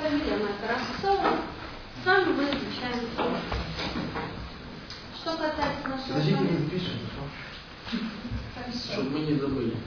фамилия моя Карасова. С вами мы изучаем форму. Что касается нашего... Подождите, мы запишем. Чтобы мы не забыли.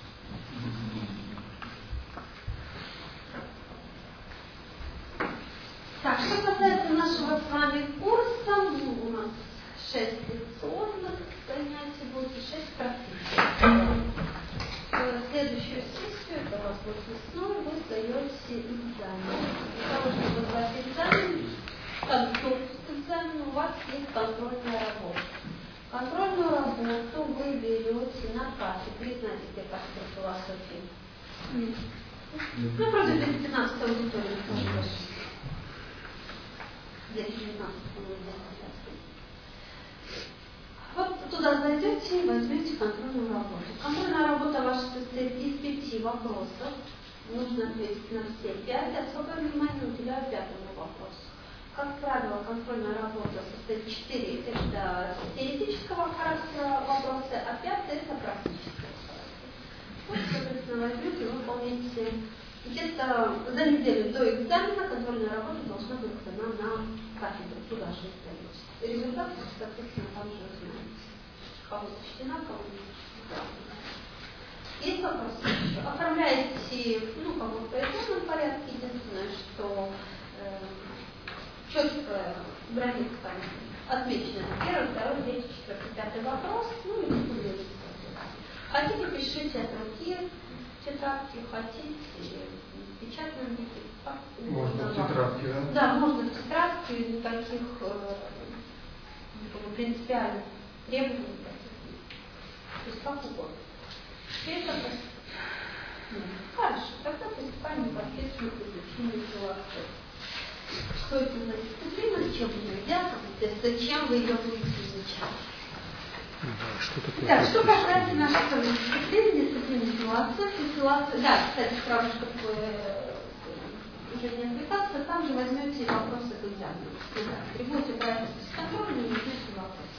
Так, что касается нашего с вами курса, у нас 6 лекционных занятий будет и 6 практических. Следующую сессию, это у вас будет весной, вы сдаете экзамен. Для того, чтобы сдать экзамен, контрольный экзамен, у вас есть контрольная работа. Контрольную работу вы берете на кафедре. Знаете, где кафедра философии? Ну, правда, без 15 аудитории. Здесь 19 Вот туда зайдете и возьмете контрольную работу. Контрольная работа ваша состоит из 5 вопросов. Нужно ответить на все 5. Особое внимание уделяю 5-му вопросу. Как правило, контрольная работа состоит 4. Это теоретического характера вопросы, а 5 это практического характера. Вот, соответственно, возьмете и выполните. Где-то за неделю до экзамена контрольная работа должна быть сдана на кафедру. Туда же сдаете. Результаты, соответственно, там же узнаете. Кого-то чтена, кого-то не. Есть вопросы еще? Оформляете, как бы в произвольном порядке. Единственное, что четко граница там отмечена. 1, 2, 3, 4, 5 вопрос, и не будет. Хотите, пишите от руки тетрадки, хотите в печатном виде. Можно в тетрадке, да? Да, можно в тетрадке, никаких принципиальных требований. То есть как угодно. Это хорошо, тогда приступаем непосредственно к изучению философии. Что это за дисциплина, с чем ее взяться, зачем вы ее будете изучать. Так, что касается нашей дисциплины философии, да, кстати, сразу, чтобы уже не отвлекаться, там же возьмете вопросы к экзамену. Требуете брать с контролем и возьмете вопросы.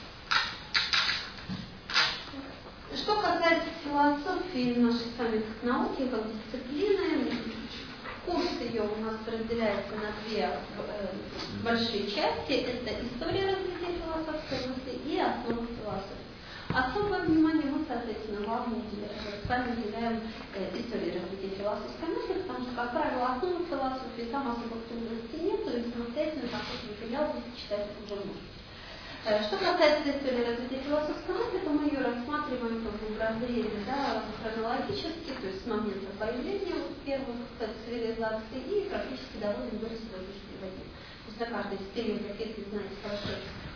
Что касается философии нашей с вами науки, как дисциплины, курс ее у нас разделяется на 2 большие части. Это история развития философской мысли и основы философии. Особое внимание мы, соответственно, вам с вами уделяем истории развития философской мысли, потому что, как правило, основы философии там особо трудностей нет, и самостоятельно какой-то материал читать уже можно. Что касается истории развития философской мысли, то мы ее рассматриваем в разрезе хронологически, то есть с момента появления первых цивилизаций и практически доводим до сегодняшнего дня. То есть на каждый из периодов, если знаете хорошо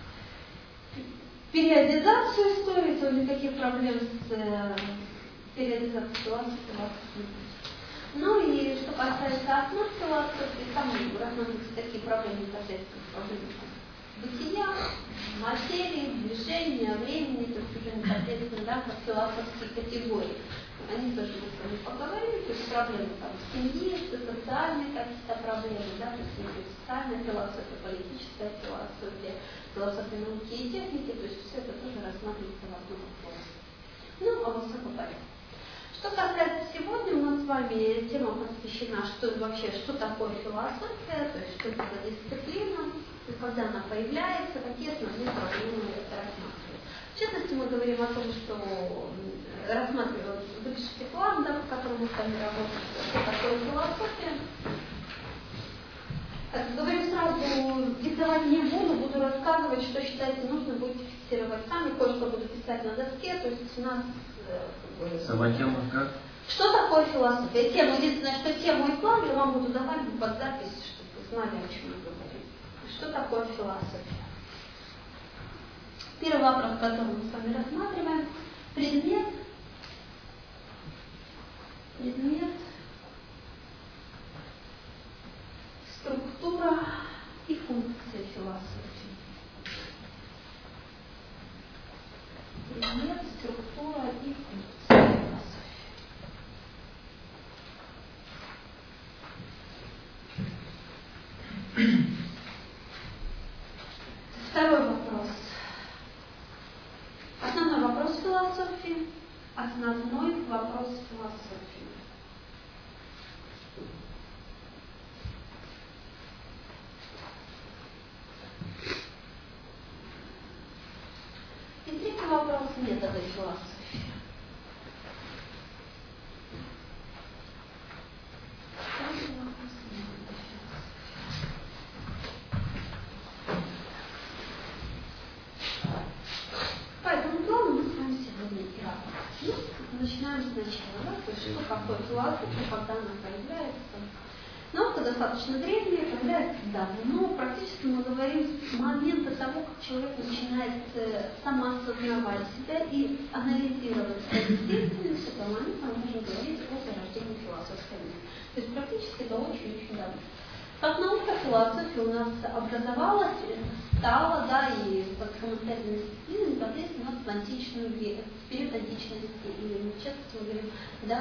периодизацию истории, то никаких проблем с периодизацией философии у вас не будет. Ну и что касается основ философии, там рассматриваются такие проблемы, непосредственно проблемы бытия, материи, движения, времени, то есть уже непосредственно как философские категории. Они тоже мы с вами поговорили, то есть проблемы там семьи, социальные какие-то проблемы, то есть социальная философия, политическая философия, философия науки и техники, то есть все это тоже рассматривается в одном вопросе. А вот все по порядку. Что касается сегодня, у нас с вами тема посвящена, что такое философия, то есть что это за дисциплина, когда она появляется, какие основные проблемы это рассматривает. В частности, мы говорим о том, что рассматриваем, выпишите план, по которому мы с вами работаем, что такое философия. Так, говорю сразу, диктовать не буду рассказывать, что считаете нужно, будете фиксировать сами, кое-что буду писать на доске, то есть у нас... Сама тема как? Что такое философия? Тема, единственное, что тему и план я вам буду давать под запись, чтобы вы знали, о чем мы говорим. Что такое философия? Первый вопрос, который мы с вами рассматриваем. Предмет, структура и функция философии. Предмет, структура и функция философии. Второй вопрос. Основной вопрос философии. такое философия? Поэтому плану мы с вами сегодня и работаем. Начинаем сначала, да, то есть что такое философия, когда она появляется. Наука достаточно древняя, появляется давно. Практически мы говорим с момента того, как человек начинает самоосознавать себя и анализировать свою деятельность, с этого момента мы можем говорить о зарождении философской мысли. То есть практически это очень-очень давно. Как наука, философия у нас образовалась, стала, да, и под самостоятельной дисциплиной непосредственно в античную веку, в период античности, или мы часто говорим, да,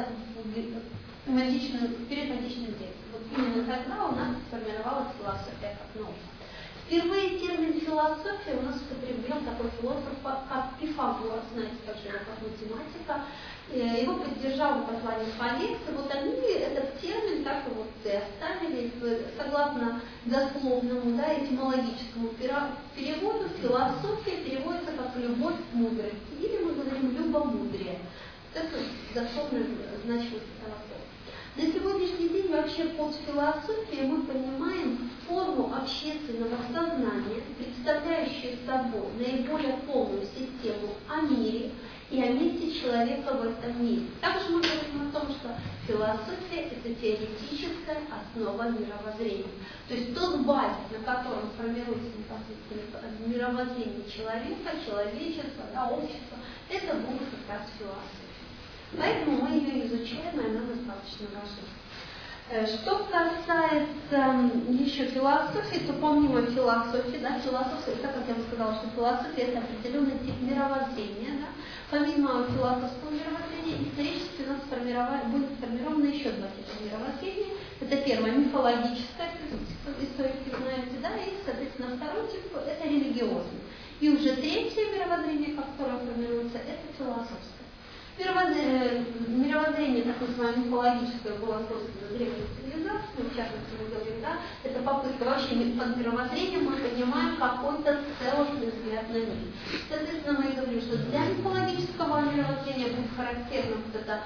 перед античным веком. Вот именно тогда у нас сформировалась философия как наука. Впервые термин философия у нас употреблен такой философ, как Пифагор, знаете, как математика. Его поддержал в послании по лекции. Вот они этот термин так вот и оставили, согласно дословному, да, этимологическому переводу, философия переводится как любовь к мудрости, или мы говорим любомудрие. Это дословно значимость этого слова. На сегодняшний день вообще под философией мы понимаем форму общественного сознания, представляющую собой наиболее полную систему о мире и о месте человека в этом мире. Также мы говорим о том, что философия – это теоретическая основа мировоззрения. То есть тот базис, на котором формируется непосредственно мировоззрение человека, человечества, да, общества, это будет как раз философия. Поэтому мы ее изучаем, и она достаточно важна. Что касается еще философии, то помимо философии, да, философия, так как я вам сказала, что философия – это определенный тип мировоззрения, да, помимо философского мировоззрения, исторически у нас будет сформировано еще два типа мировоззрения. Это первое – мифологическое, историки знаете, да, и, соответственно, второй тип – это религиозный. И уже третье мировоззрение, которое формируется, это философское. Мировоззрение, так называемое мифологическое, было создано древней цивилизацией, в частности, мы говорим, да, это попытка вообще под мировоззрением мы понимаем какой-то целостный взгляд на мир. Соответственно, мы говорим, что для мифологического мировоззрения будет характерно вот это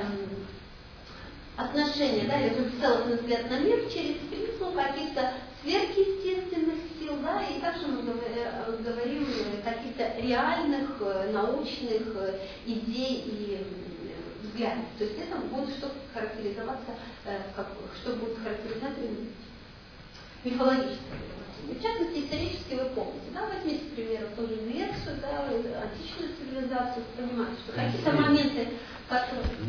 отношение, да, или целостный взгляд на мир через призму каких-то сверхъестественных сил, да, и также мы говорим каких-то реальных научных идей и взглядов. То есть это будет что характеризоваться, что будет характеризовать мифологическое мировоззрение. В частности, исторически вы помните, да, возьмите, к примеру, ту же Грецию, да, античную цивилизацию, понимаете, что какие-то моменты, которые...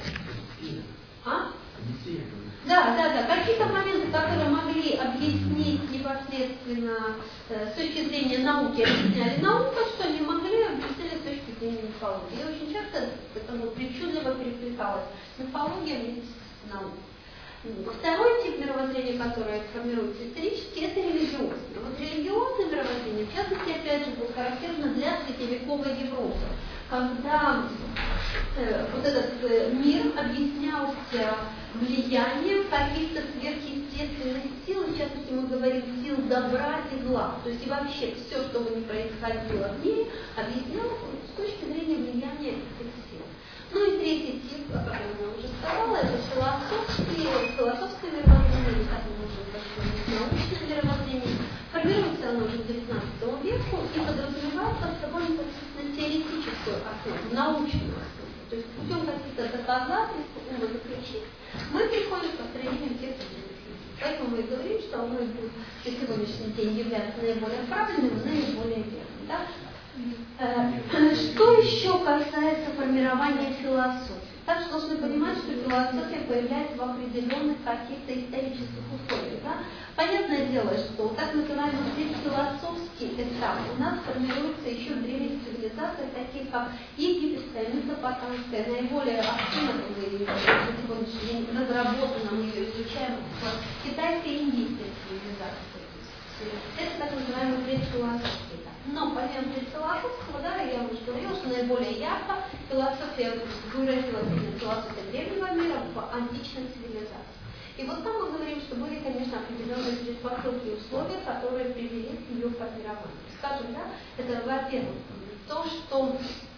Да, какие-то моменты, которые могли объяснить непосредственно с точки зрения науки, объясняли науку, что не могли объяснить с точки зрения мифологии. И очень часто это причудливо переплеталось мифология вместе с наукой. Второй тип мировоззрения, которое формируется исторически, это религиозное. Вот религиозное мировоззрение, в частности, опять же, было характерно для средневековой Европы, когда вот этот мир объяснялся влиянием каких-то сверхъестественных сил, в частности, мы говорим сил добра и зла. То есть и вообще все, что бы ни происходило в мире, объяснялось с точки зрения влияния этих сил. Ну и третий тип, о котором я уже сказала, это философское мировоззрение, как мы можем сказать, научное мировоззрение. Формируется оно уже к XIX веку и подразумевает под собой непосредственно теоретическую основу, научную основу. То есть путем каких-то доказательств, умозаключений, мы приходим к построению тех определенных. Поэтому мы и говорим, что оно будет на сегодняшний день является наиболее правильным, наиболее верным. Да? Что еще касается формирования философии? Также должны понимать, что философия появляется в определенных каких-то исторических условиях. Да? Понятное дело, что так называемый философский этап у нас формируется еще в древних цивилизациях, таких как египетская, месопотамская, наиболее активно на сегодняшний день разработана, мы ее изучаем в китайской и индийской цивилизации. Это так называемый предфилософский этап. Но помимо предфилософского, да, я уже говорила, что наиболее ярко философия выразилась именно философия древнего мира в античной цивилизации. И вот там мы говорим, что были, конечно, определенные предпосылки и условия, которые привели к ее формированию. Скажем, да, это, во-первых, то, что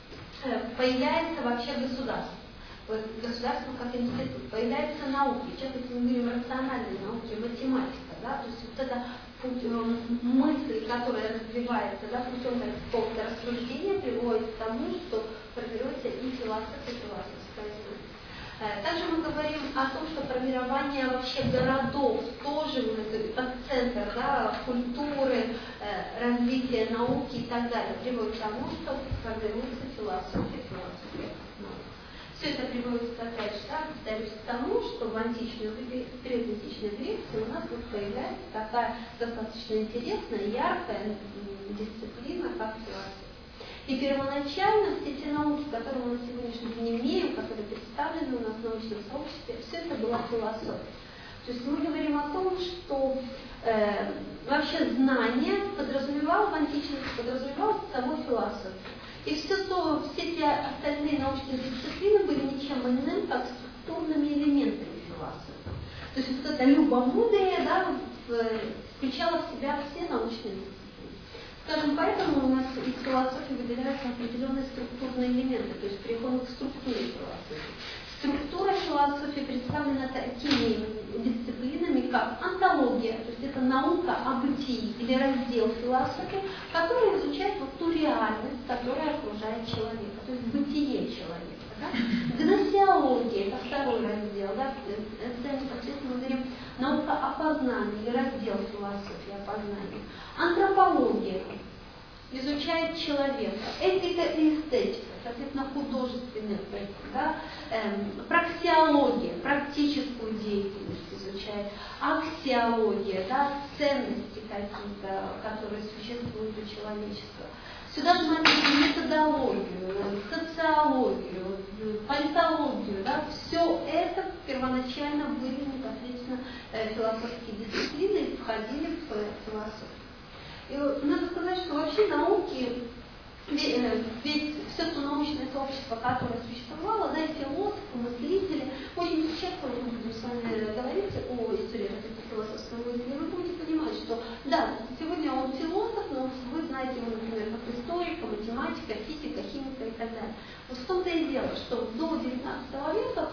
появляется вообще государство. Государство как институт. Появляются науки. Сейчас, если мы говорим рациональные науки, математика, да, то есть вот эта мысль, которая развивается, да, путем какого-то рассуждения, приводит к тому, что формируется и философия, и философская знание. Также мы говорим о том, что формирование вообще городов тоже центр, да, культуры, развития науки и так далее приводит к тому, что формируется философия. Все это приводится, опять же, да, повторюсь, к тому, что в предантичной Греции у нас вот появляется такая достаточно интересная, яркая дисциплина, как философия. И первоначально все те науки, которые мы на сегодняшний день имеем, которые представлены у нас в научном сообществе, все это была философия. То есть мы говорим о том, что вообще знание подразумевало в античности, подразумевало саму философию. И все те остальные научные дисциплины были ничем иным, как структурными элементами философии. То есть вот это любомудрие, да, включало в себя все научные дисциплины. Скажем, поэтому у нас из философии выделяются определенные структурные элементы, то есть переходим к структуре философии. Структура философии представлена такими дисциплинами, как онтология, то есть это наука о бытии или раздел философии, который изучает вот ту реальность, которая окружает человека, то есть бытие человека. Да? Гносеология, это второй раздел, да? Это непосредственно мы говорим наука о познании или раздел философии о познании. Антропология изучает человека, этика и эстетика, соответственно, художественный эстетик, да? Праксиология, практическую деятельность изучает, аксиология, да? Ценности какие-то, которые существуют у человечества. Сюда же мы отнесем методологию, социологию, политологию, да? Все это первоначально были непосредственно философские дисциплины и входили в философию. И надо сказать, что вообще науки, ведь все то научное сообщество, которое существовало, да, и философы, мыслители, очень часто мы будем с вами говорить о истории развития философского мысли, вы будете понимать, что да, сегодня он философ, но вы знаете его, например, как историка, математика, физика, химика и так далее. Вот в том-то и дело, что до 19 века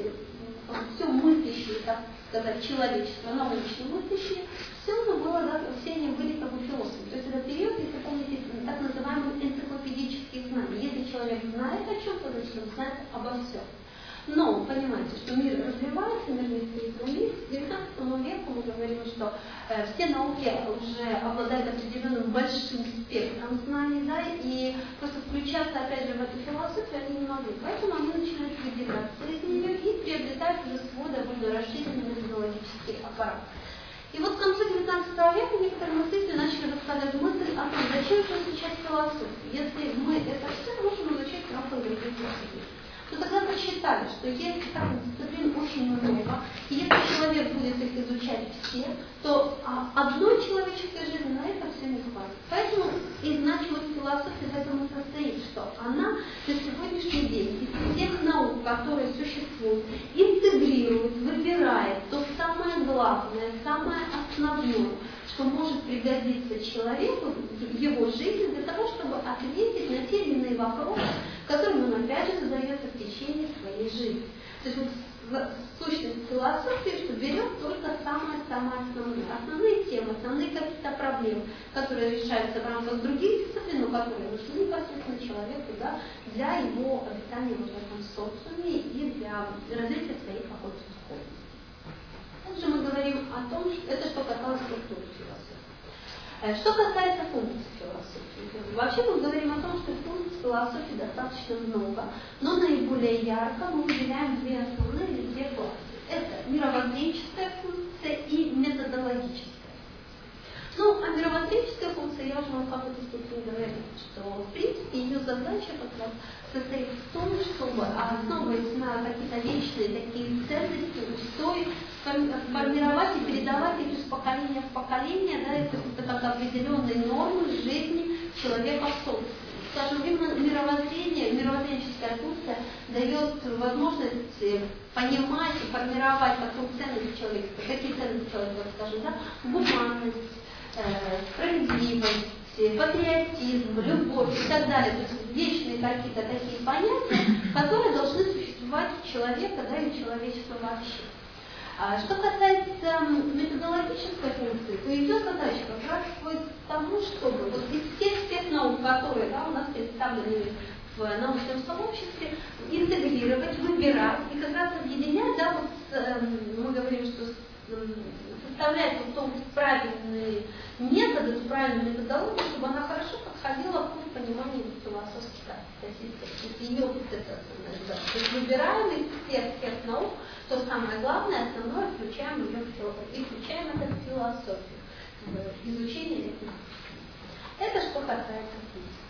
все мыслящее, так сказать, человечество, научно мыслящее, все оно было, да, все они были как бы философы. То есть это период, если помните, так называемых энциклопедических знаний. Если человек знает о чем-то, значит он знает обо всем. Но понимаете, что мир развивается, мир не стоит на месте. К 19 веку мы говорим, что все науки уже обладают определенным большим спектром знаний, да, и просто включаться опять же в эту философию они не могли. Поэтому они начинают выделяться из нее и приобретают уже свой довольно расширенный методологический аппарат. И вот в конце 19 века некоторые мыслители начали высказывать мысль о том, зачем же изучать философию, если мы это все можем изучать в рамках других дисциплин. То тогда посчитали, что если таких дисциплин очень много, и если человек будет их изучать все, то одной человеческой жизни на это все не хватит. Поэтому и значимость философии в этом и состоит, что она на сегодняшний день из всех наук, которые существуют, интегрирует, выбирает то самое главное, самое основное, что может пригодиться человеку в его жизни для того, чтобы ответить на те или иные вопросы, которые он опять же задается в течение своей жизни. То есть сущность философии, что берет только самое-самое основное. Основные темы, основные какие-то проблемы, которые решаются в рамках других дисциплин, но которые нужны непосредственно человеку, да, для его обитания в этом социуме и для развития своих какой-то духовности. Также мы говорим о том, что это что касалось структуры философии. Что касается функций философии, вообще мы говорим о том, что функций философии достаточно много, но наиболее ярко мы выделяем две основные или две главные. Это мировоззренческая функция и методологическая. Ну, а мировоззренческая функция, я уже вам в какой-то степени говорила, что в принципе ее задача как раз состоит в том, чтобы, основываясь на какие-то вечные такие ценности, устои, формировать и передавать их из поколения в поколение, да, это как определенные нормы жизни человека в социуме. Скажем, именно мировоззренческая функция дает возможность понимать и формировать такую ценность человека, какие ценности человека, скажем, да, гуманность, справедливость, патриотизм, любовь и так далее. То есть вечные какие-то такие понятия, которые должны существовать у человека, да, и у человечества вообще. Что касается методологической функции, то ее задача как раз сводится к тому, чтобы вот из всех наук, которые, да, у нас представлены в научном сообществе, интегрировать, выбирать и как раз объединять, да, вот мы говорим, что составлять вот тот правильный метод, эту правильную методологию, чтобы она хорошо подходила к пониманию философских статистик. То есть ее вот это, да, то есть выбираем из всех наук то самое главное, основное, включаем ее в философию, и включаем это в философию, в изучение этих наук. Это что касается физики.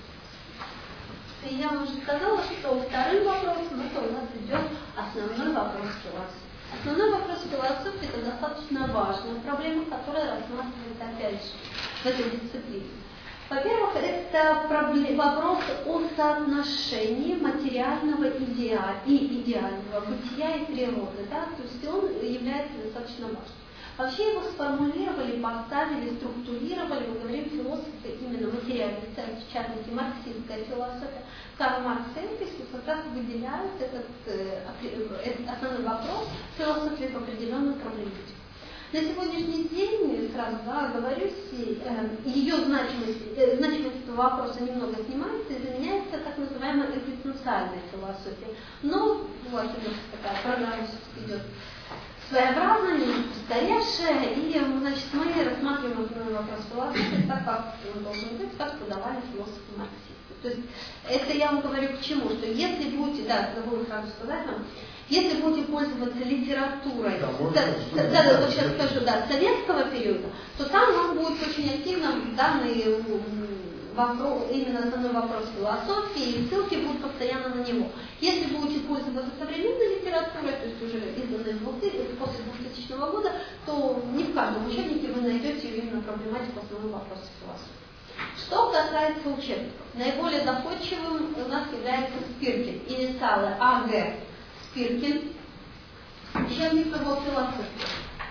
И я уже сказала, что вторым вопросом это у нас идет основной вопрос философии. Основной вопрос философии – это достаточно важная проблема, которая рассматривается опять же в этой дисциплине. Во-первых, это вопрос о соотношении материального и идеального бытия и природы. Да? То есть он является достаточно важным. Вообще его сформулировали, поставили, структурировали, мы говорим, философы именно материальной, в частности марксистская философия. Карл Маркс и Энгельс как раз выделяют этот основной вопрос философии в определенную проблематику. На сегодняшний день, сразу говорю, ее значимость этого вопроса немного снимается и заменяется так называемая экзистенциальная философия. Но вот такая программа идет своеобразная, немного устаревшая, и значит, мы рассматриваем основной вопрос философии так, как он должен быть, как подавали философы марксисты. То есть это я вам говорю к чему, что если будете, да, забыла сразу сказать вам, если будете пользоваться литературой, вот сейчас скажу, советского периода, то там вам будет очень активно данный вопрос, именно основной вопрос философии, и ссылки будут постоянно на него. Если будете пользоваться современной литературой, то есть уже изданной после 2000 года, то не в каждом учебнике вы найдете именно проблематику основного вопроса философии. Что касается учебников, наиболее доходчивым у нас является Спиркин, инициалы АГ. Спиркин, учебник по философии.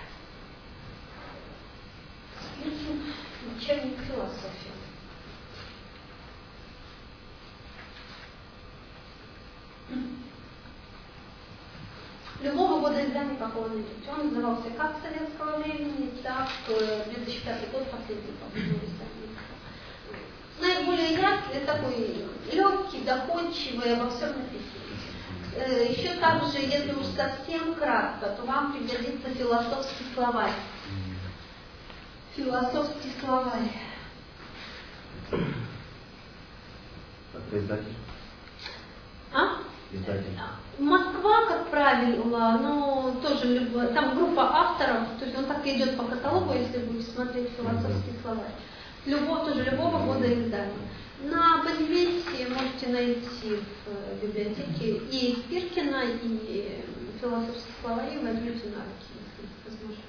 Спиркин, учебник философии. Любого года издания какого-нибудь. Он назывался как советского времени, так 2005 год последний издание. Наиболее яркий, такой легкий, доходчивый, обо всем написано. Еще также, если уж совсем кратко, то вам пригодится философский словарь. Философский словарь. Это издатель? Издатель. Москва, как правило, но тоже там группа авторов, то есть он так и идет по каталогу, если будете смотреть философский словарь. Любого года издания. На Базилевсе можете найти в библиотеке и Спиркина, и философские словари возьмете на руки, если возможно.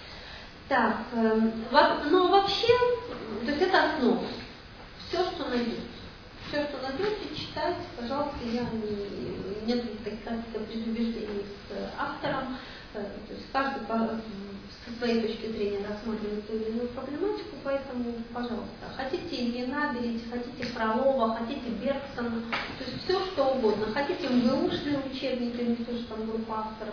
Так, но вообще, то есть это основа. Все, что найдете. Все, что найдете, читайте, пожалуйста, нет каких-то предубеждений с автором. То есть каждый со своей точки зрения рассматривает ту или иную проблематику, поэтому, пожалуйста, хотите Ильина берите, хотите Фролова, хотите Бергсона, то есть все, что угодно. Хотите МГУшные учебники, не тоже там группа авторов.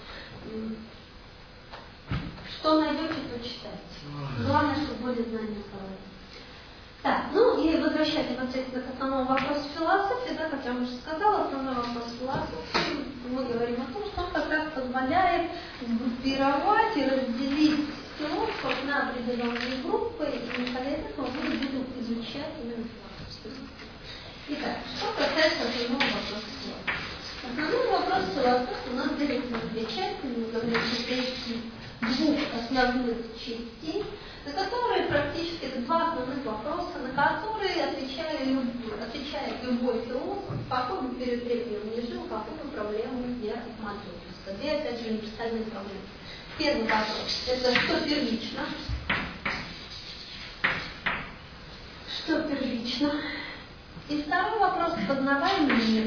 Что найдете, то читайте. Главное, чтобы были знания головы. Так, и возвращаясь непосредственно к основному вопросу философии, да, как я уже сказала, основной вопрос философии, мы говорим о том, что он как раз позволяет группировать и разделить философов на определенные группы, и исходя из этого мы будем изучать именно философию. Итак, что касается основного вопроса философии. Основной вопрос философии у нас делится на две части, мы говорим о двух основных частей, на которые практически это два основных вопроса, на которые отвечает любой философ, в какой бы период он ни жил, какую бы проблему не рассматривал. Две, опять же, универсальные проблемы. Первый вопрос – это что первично? Что первично? И второй вопрос – познаваемый мир.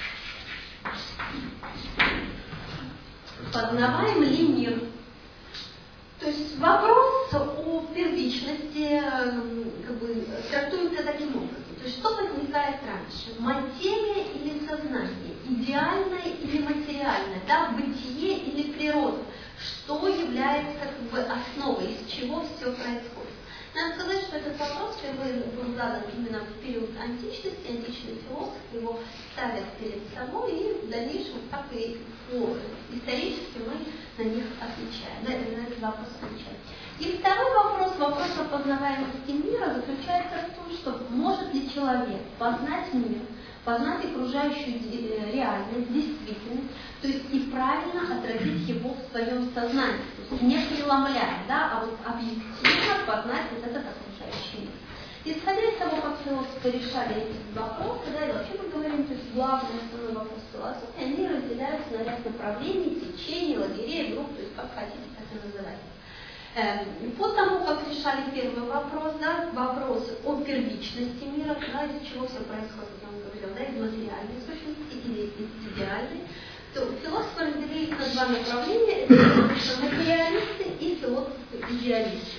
Познаваем ли мир? есть вопрос о первичности как бы трактуется таким образом. То есть что возникает раньше? Материя или сознание? Идеальное или материальное? Да, бытие или природа? Что является как бы основой, из чего все происходит? Надо сказать, что этот вопрос впервые был задан именно в период античности. Античные философы его ставят перед собой, и в дальнейшем, так и исторически мы на них отвечаем, на этот вопрос отвечаем. И второй вопрос, вопрос о познаваемости мира, заключается в том, что может ли человек познать мир, познать окружающую реальность, действительность, то есть и правильно отразить его в своем сознании, то есть не преломляя, да, а вот объективно познать вот этот окружающий мир. Исходя из того, как философы решали эти вопросы, да, и вообще мы говорим, то есть главный основной вопрос философии, они разделяются на ряд направлений, течений, лагерей, групп, то есть как хотите, так и называйте. По тому, как решали первый вопрос, да, вопрос о первичности мира, да, из чего все происходит, я вам говорила, да, из материальной сущности или из идеальной, то философы разделились на два направления, это материалисты и философы-идеалисты.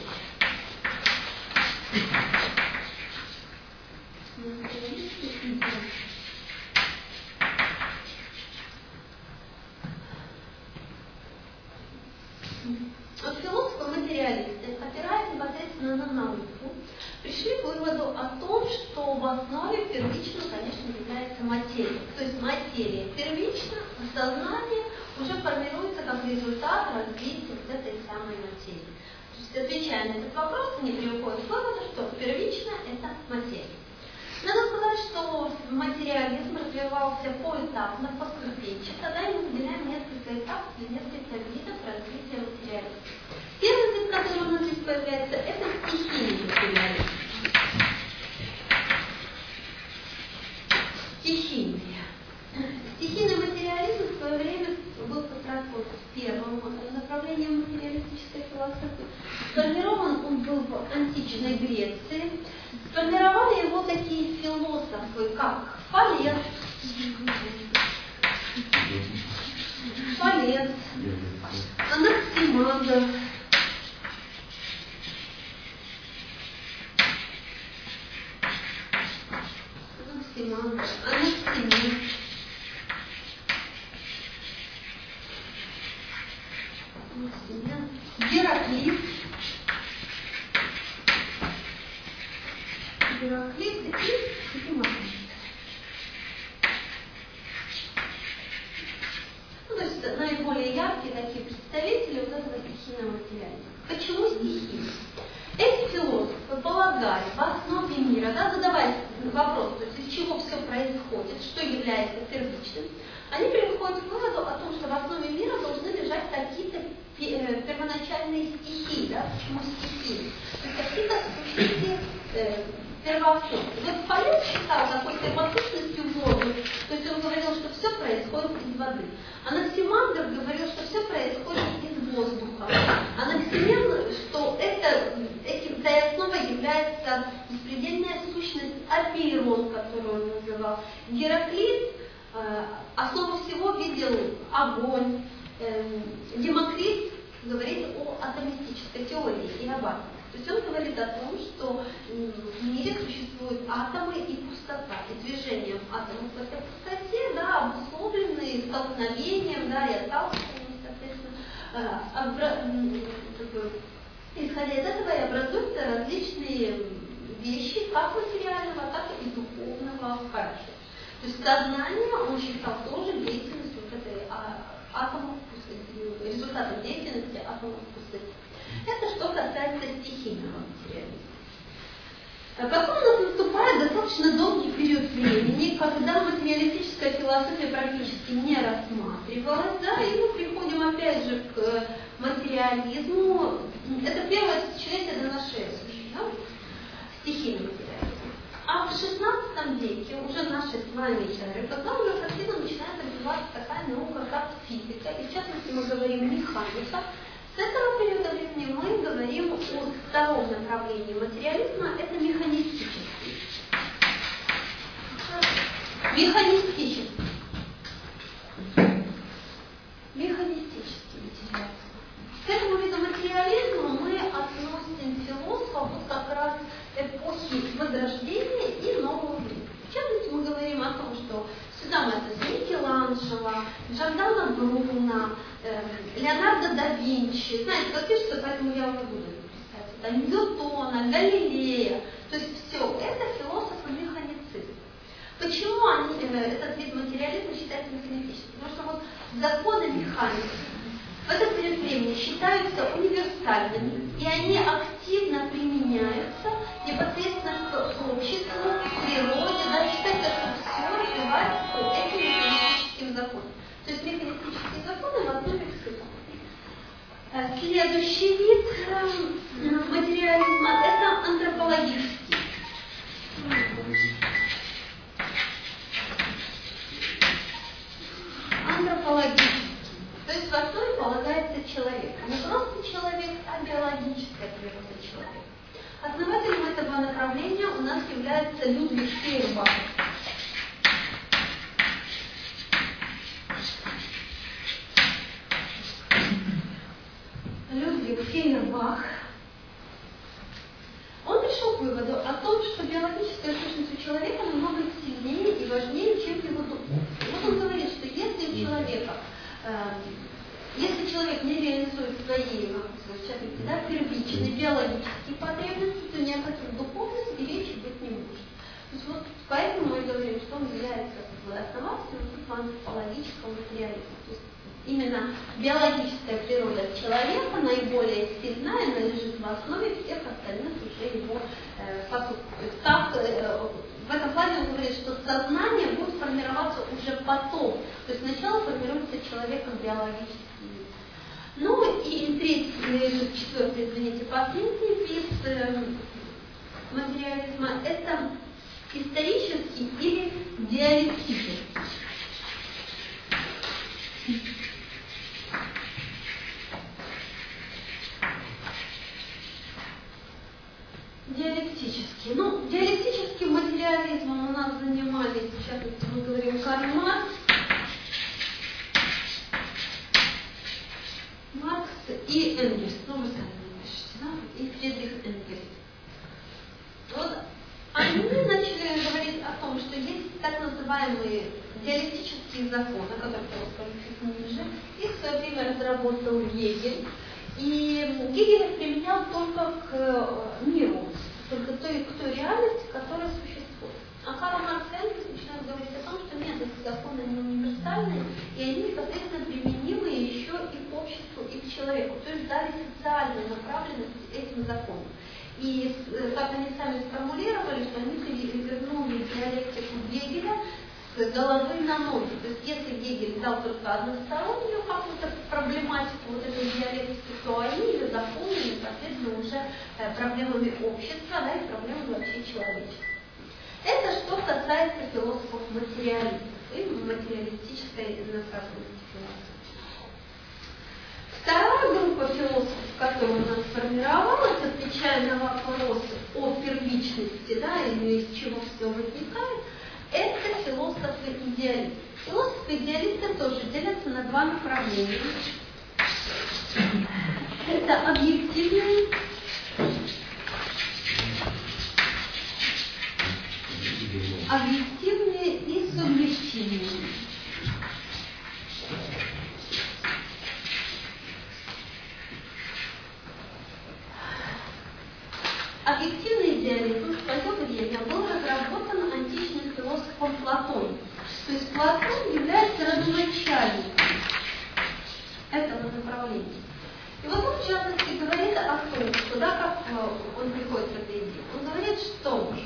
Вот философы-материалисты, опираясь непосредственно на науку, пришли к выводу о том, что в основе первично, конечно, является материя. То есть материя первична, а сознание уже формируется как результат развития вот этой самой материи. То есть, отвечая на этот вопрос, они приходят к выводу, что первично это материя. Надо сказать, что материализм развивался поэтапно, поступенчато, да, и мы выделяем несколько этапов и несколько видов развития материализма. Первый вид, который у нас здесь появляется, это стихийный материализм. Стихийный материализм в свое время был как раз вот первым направлением материалистической философии. Сформирован он был в античной Греции. Сформировали его такие философы, как Фалес, Анаксимандр, Гераклит и Демокрит. Ну, то есть наиболее яркие такие представители вот этого стихийного материализма. Почему стихийный? Эти философы полагали в основе мира, да, задавая вопрос, то есть из чего все происходит, что является первичным, они приходят к выводу о том, что в основе мира должны лежать какие-то первоначальные стихии, да, почему стихии, то есть какие-то сущности первоосновы. Вот Фалес считал такой первосущностью воду, то есть он говорил, что все происходит из воды. Анаксимандр говорил, что все происходит из воздуха. Анаксимен, что этой основой является беспредельная сущность апейрон, которую он называл. Гераклит основу всего видел огонь. Демокрит говорит о атомистической теории и об атомах. То есть он говорит о том, что в мире существуют атомы и пустота, и движением атомов в этой пустоте, да, обусловленные столкновением, да, и отталкиванием, соответственно, исходя из этого и образуются различные вещи, как материального, так и духовного характера. То есть сознание он считал тоже деятельностью вот этой атомов пустоты, результатом деятельности атомов пустоты. Это что касается стихийного материализма. Потом у нас наступает достаточно долгий период времени, когда материалистическая философия практически не рассматривалась, да, и мы приходим опять же к материализму. Это первое тысячелетие до нашей эры, да? Стихийный материализм. А в XVI веке, уже нашей с вами эры, когда уже активно начинает развиваться такая наука, как физика, и в частности мы говорим механика, с этого периода времени мы говорим о втором направлении материализма, это механистический. Механистический материализм. К этому виду материализма Важного, Джордано Бруно, Леонардо да Винчи. Знаете, как пишется, поэтому я уже буду писать. Это Ньютона, Галилея. То есть все это философы-механицисты. Почему этот вид материализма считается механистическим? Потому что вот законы механики в этот период времени считаются универсальными, и они активно применяются непосредственно к обществу, к природе. Да, считается, что все развивается по этим механистическим законам. То есть механистические законы в основе всего. Следующий вид материализма – это антропологический. Антропологический. То есть в основе полагается человек. Не просто человек, а биологическая природа человека. Основателем этого направления у нас является Людвиг Фейербах. Людвиг Фейербах. Он пришел к выводу о том, что биологическая сущность у человека намного сильнее и важнее, чем его дух. Вот он говорит, что если у человека если человек не реализует свои, в частности, да, первичные биологические потребности, то ни о каких духовности речи быть не может. То есть вот поэтому мы говорим, что он является основателем антропологического материализма. То есть именно биологическая природа человека наиболее сильная, она лежит в основе всех остальных уже его поступков. Так, в этом плане он говорит, что сознание будет формироваться уже потом. То есть сначала формируется человеком биологический вид. Ну и четвертый, последний вид материализма – это исторический или диалектический. Диалектический. Ну, диалектическим материализмом у нас занимались, сейчас мы говорим, Карл Маркс и Энгельс. Ну, вы сами напишите, да? И Фридрих Энгельс. Вот они начали говорить о том, что есть так называемые диалектические законы, о которых я расскажу чуть ниже. Их в свое время разработал Гегель. И Гегель их применял только к миру, только к той реальности, которая существует. А Карл Маркс и Энгельс начинают говорить о том, что нет, эти законы не универсальные, и они непосредственно применимы еще и к обществу, и к человеку. То есть дали социальную направленность этим законам. И как они сами сформулировали, что они перевернули диалектику Гегеля с головы на ноги. То есть если Гегель дал только одностороннюю какую-то проблематику вот этой диалектики, то они ее дополнили, соответственно, уже проблемами общества, да, и проблемами вообще человечества. Это что касается философов-материалистов и материалистической направленности философии. Вторая группа философов, которая у нас сформировалась, отвечая на вопросы о первичности, да, или из чего все возникает, это философы-идеалисты. Философы-идеалисты тоже делятся на два направления. Это объективные и субъективные. Объективный идеализм в свое время был разработан античным философом Платоном. То есть Платон является родоначальником этого направления. И вот он, в частности, говорит о том, что, да, как он приходит к этой идее. Он говорит, что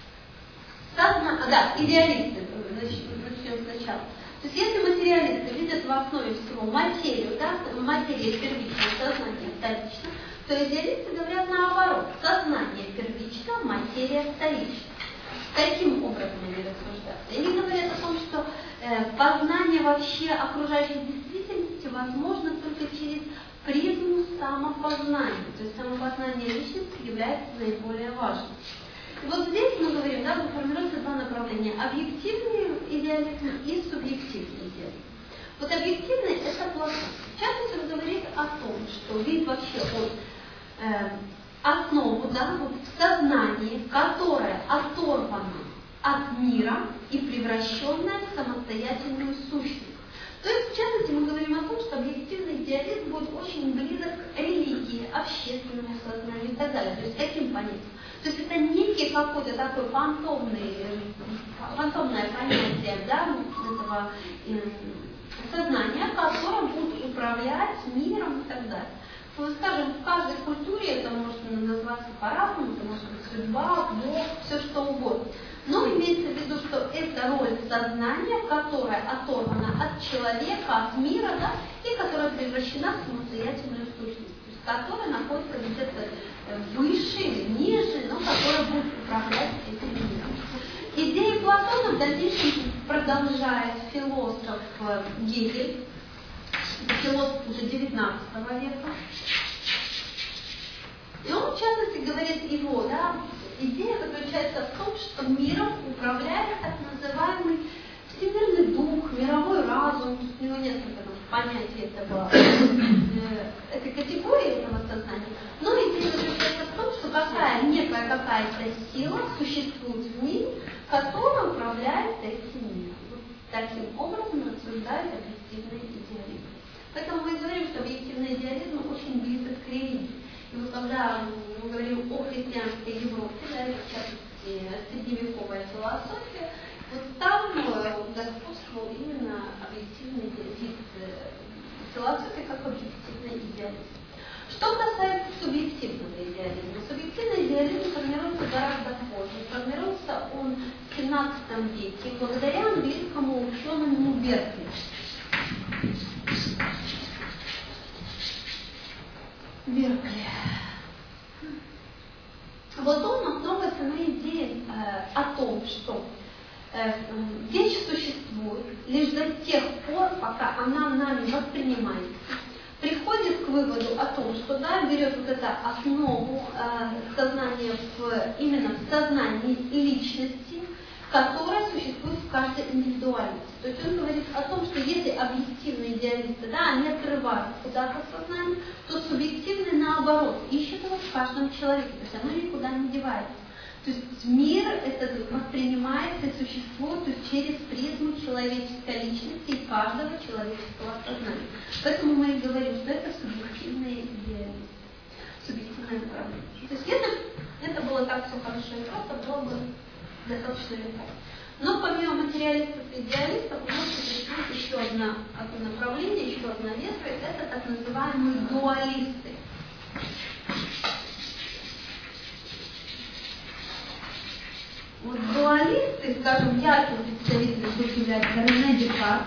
идеалисты, начнем сначала. То есть если материалисты видят в основе всего материю, да, материя первична, сознание вторично, то идеалисты говорят наоборот. Сознание первично, материя вторична. Каким образом они рассуждают? Они говорят о том, что познание вообще окружающей действительности возможно только через призму самопознания. То есть самопознание личности является наиболее важным. И вот здесь мы говорим, да, формируются два направления. Объективный идеализм и субъективный идеализм. Вот объективный – это Платон. В частности, он говорит о том, что вид вообще от основу, да, вот в сознании, которое оторвано от мира и превращенное в самостоятельную сущность. То есть, в частности, мы говорим о том, что объективный идеализм будет очень близок к религии, общественному сознанию и так далее. То есть, таким понятием. То есть, это некий какой-то такой фантомное понятие, да, этого сознания, которым будут управлять миром и так далее. Ну, скажем, в каждой культуре это может называться по-разному, это может быть судьба, Бог, все что угодно. Но имеется в виду, что это роль сознания, которая оторвана от человека, от мира, да, и которая превращена в самостоятельную сущность, то есть которая находится где-то выше или ниже, но которая будет управлять этим миром. Идеи Платона в дальнейшем продолжает философ Гегель, философ уже XIX века. И он, в частности, говорит его, да, идея заключается в том, что миром управляет так называемый всемирный дух, мировой разум, у него несколько понятий этой категории этого сознания, но идея заключается в том, что некая какая-то сила существует в мире, которая управляет этим миром. Вот таким образом рассуждает объективный идеализм. Поэтому мы говорим, что объективный идеализм очень близок к религии. И вот когда мы говорим о христианской Европе, да, и в частности средневековая философия, вот там господствовал именно объективный вид философии как объективный идеализм. Что касается субъективного идеализма, субъективный идеализм формируется гораздо позже. Формируется он в XVII веке благодаря английскому ученому Беркли. Вот он основывается на идее о том, что вещь существует лишь до тех пор, пока она нами воспринимается, приходит к выводу о том, что да, берет вот эту основу сознания именно в сознании личности, которая существует в каждой индивидуальности. То есть он говорит о том, что если объективные идеалисты, да, они отрывают куда-то сознание, то субъективные, наоборот, ищут его в каждом человеке, то есть оно никуда не девается. То есть мир этот воспринимается и существует, то есть через призму человеческой личности и каждого человеческого сознания. Поэтому мы и говорим, что это субъективные идеалисты, субъективное направление. То есть если это было так все хорошо и просто, было бы достаточно легко. Но помимо материалистов и идеалистов, у нас существует еще одно направление, еще одна ветвь, это так называемые дуалисты. Вот дуалисты, скажем, ярким представителем тут является Рене Декарт.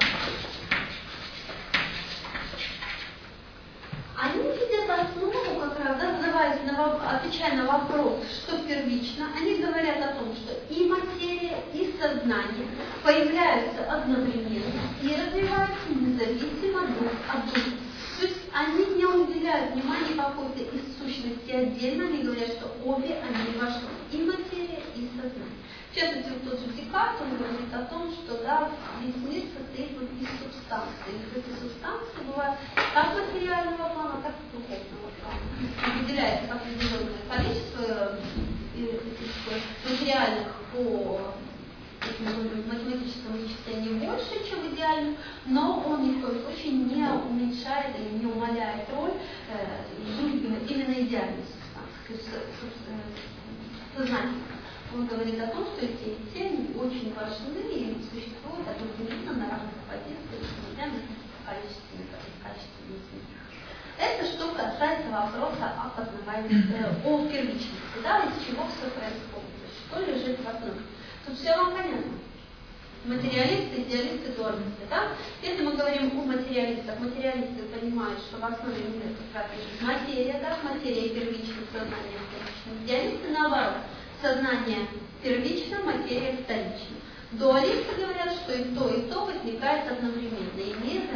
Они видят основу, как раз, да, отвечая на вопрос, что первично, они говорят о том, что и материя, и сознание появляются одновременно и развиваются независимо друг от друга. То есть они не уделяют внимания какой-то из сущности отдельно, они говорят, что обе они важны, и материя, и сознание. В частности, тот же Декарт, он говорит о том, что да, весь мир состоит вот из субстанций. И эти субстанции бывают как материального плана, так и духовного плана. Выделяется определенное количество материальных по математическому вычислению больше, чем идеальным, но он ни в коем случае не уменьшает или не умаляет роль именно идеальной субстанции, сознания. Он говорит о том, что эти темы очень важны и существуют одновременно на равных позициях, несмотря на качественные изменения. Это что касается вопроса о познавании, о первичности, да, из чего все происходит, что лежит в основе. Тут все вам понятно. Материалисты, идеалисты, дуалисты, да? Если мы говорим о материалистах, материалисты понимают, что в основе мира как раз лежит материя, да, материя первична, сознание вторично. Идеалисты наоборот. Сознание первично, материя вторична. Дуалисты говорят, что и то возникает одновременно, имеет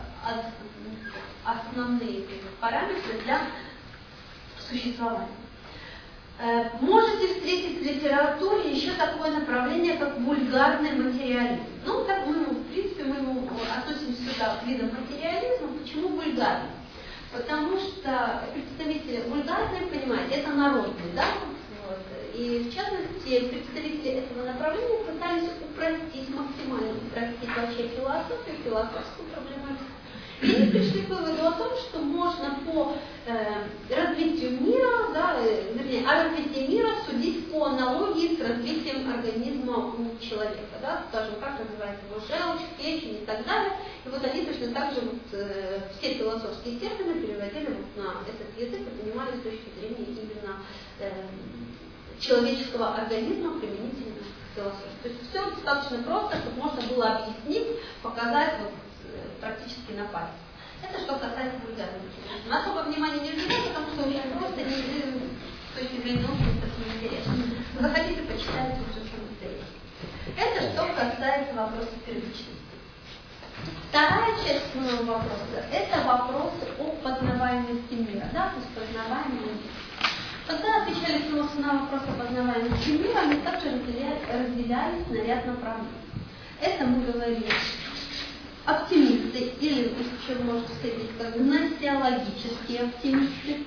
основные параметры для существования. Можете встретить в литературе еще такое направление, как вульгарный материализм. Ну, так в принципе, мы его относим сюда к видам материализма. Почему вульгарный? Потому что представители вульгарные, понимаете, это народные, да? И в частности, представители этого направления пытались упростить, максимально упростить вообще философию, философскую проблематику. И они пришли к выводу о том, что можно по развитию мира, да, вернее, о развитии мира судить по аналогии с развитием организма у человека. Да, скажем, как развивается его желчь, печень и так далее. И вот они точно так же все философские термины переводили на этот язык и понимали с точки зрения именно человеческого организма применительно к философии. То есть все достаточно просто, чтобы можно было объяснить, показать практически на пальце. Это что касается вульгарного материала. На особое внимание не уделяю, потому что очень просто не с точки зрения науки совсем интересно. Захотите, почитайте уже самостоятельно. Это что касается вопроса первичности. Вторая часть моего вопроса – это вопрос о познаваемости мира, да, то есть познаваемости мира. Когда отвечали философы на вопрос о познаваемости мира, они также разделялись на ряд направлений. Это мы говорили оптимисты, или еще можно встретить как гносеологические оптимисты,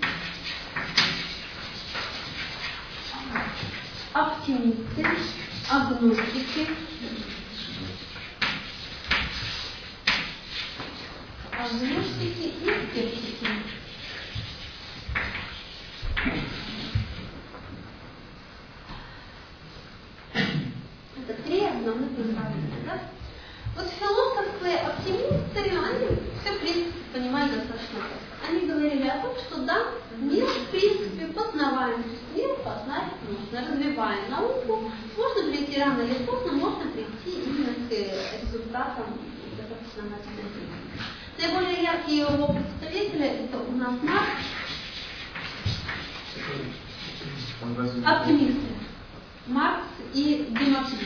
оптимисты, агностики, и скептики. Это три основных направления, да? Вот философы, оптимисты, они все, в принципе, понимали достаточно просто. Они говорили о том, что да, мир, в принципе, познаваем, мир познать нужно, развивая науку, можно прийти рано или поздно, можно прийти именно к результатам достаточно математическим. Наиболее яркие его представители это у нас Маркс, оптимисты, Маркс и Демокрит.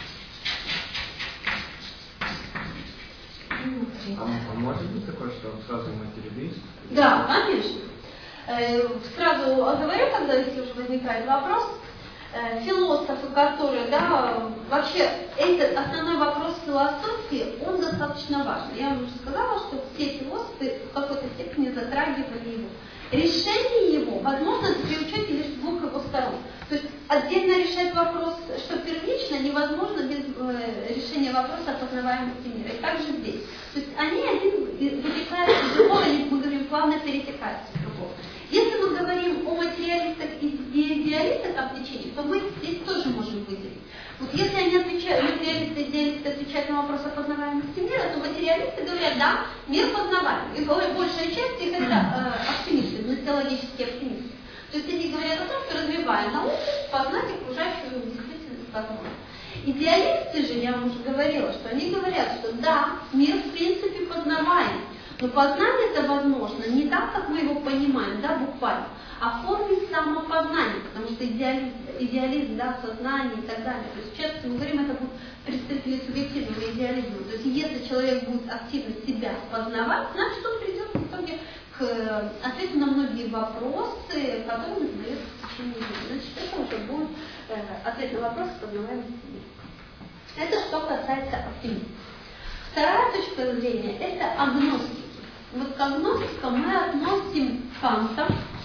А может быть такое, что сразу материалист? Да, конечно. Сразу оговорю, когда если уже возникает вопрос. Философы, которые, да, вообще, этот основной вопрос философии, он достаточно важен. Я вам уже сказала, что все философы в какой-то степени затрагивали его. Решение его возможно при учете лишь двух его сторон. То есть отдельно решать вопрос, что первично, невозможно без решения вопроса о познаваемости мира. И также здесь. То есть они один вытекают из другого, или мы говорим, плавно перетекают из другого. Если мы говорим о материалистах и идеалистах обтечении, то мы здесь тоже можем выделить. Вот если они отвечают, материалисты и идеалисты отвечают на вопрос о познаваемости мира, то материалисты говорят, да, мир познаваем. И большая часть их это оптимисты, гносеологические оптимисты. То есть они говорят о том, что развивая науку, познать окружающую действительность возможно. Идеалисты же, я вам уже говорила, что они говорят, что да, мир в принципе познаваем. Но познание это возможно не так, как мы его понимаем, да, буквально, а в форме самопознания, потому что идеализм, да, сознание и так далее. То есть часто мы говорим, это будут представители субъективного идеализма. То есть если человек будет активно себя познавать, значит он придет в итоге к ответу на многие вопросы, которые он задает в течение жизни. Значит, это уже будет ответ на вопросы познаваемости мира. Это что касается оптимизма. Вторая точка зрения – это агностики. Вот к агностикам мы относим Канта,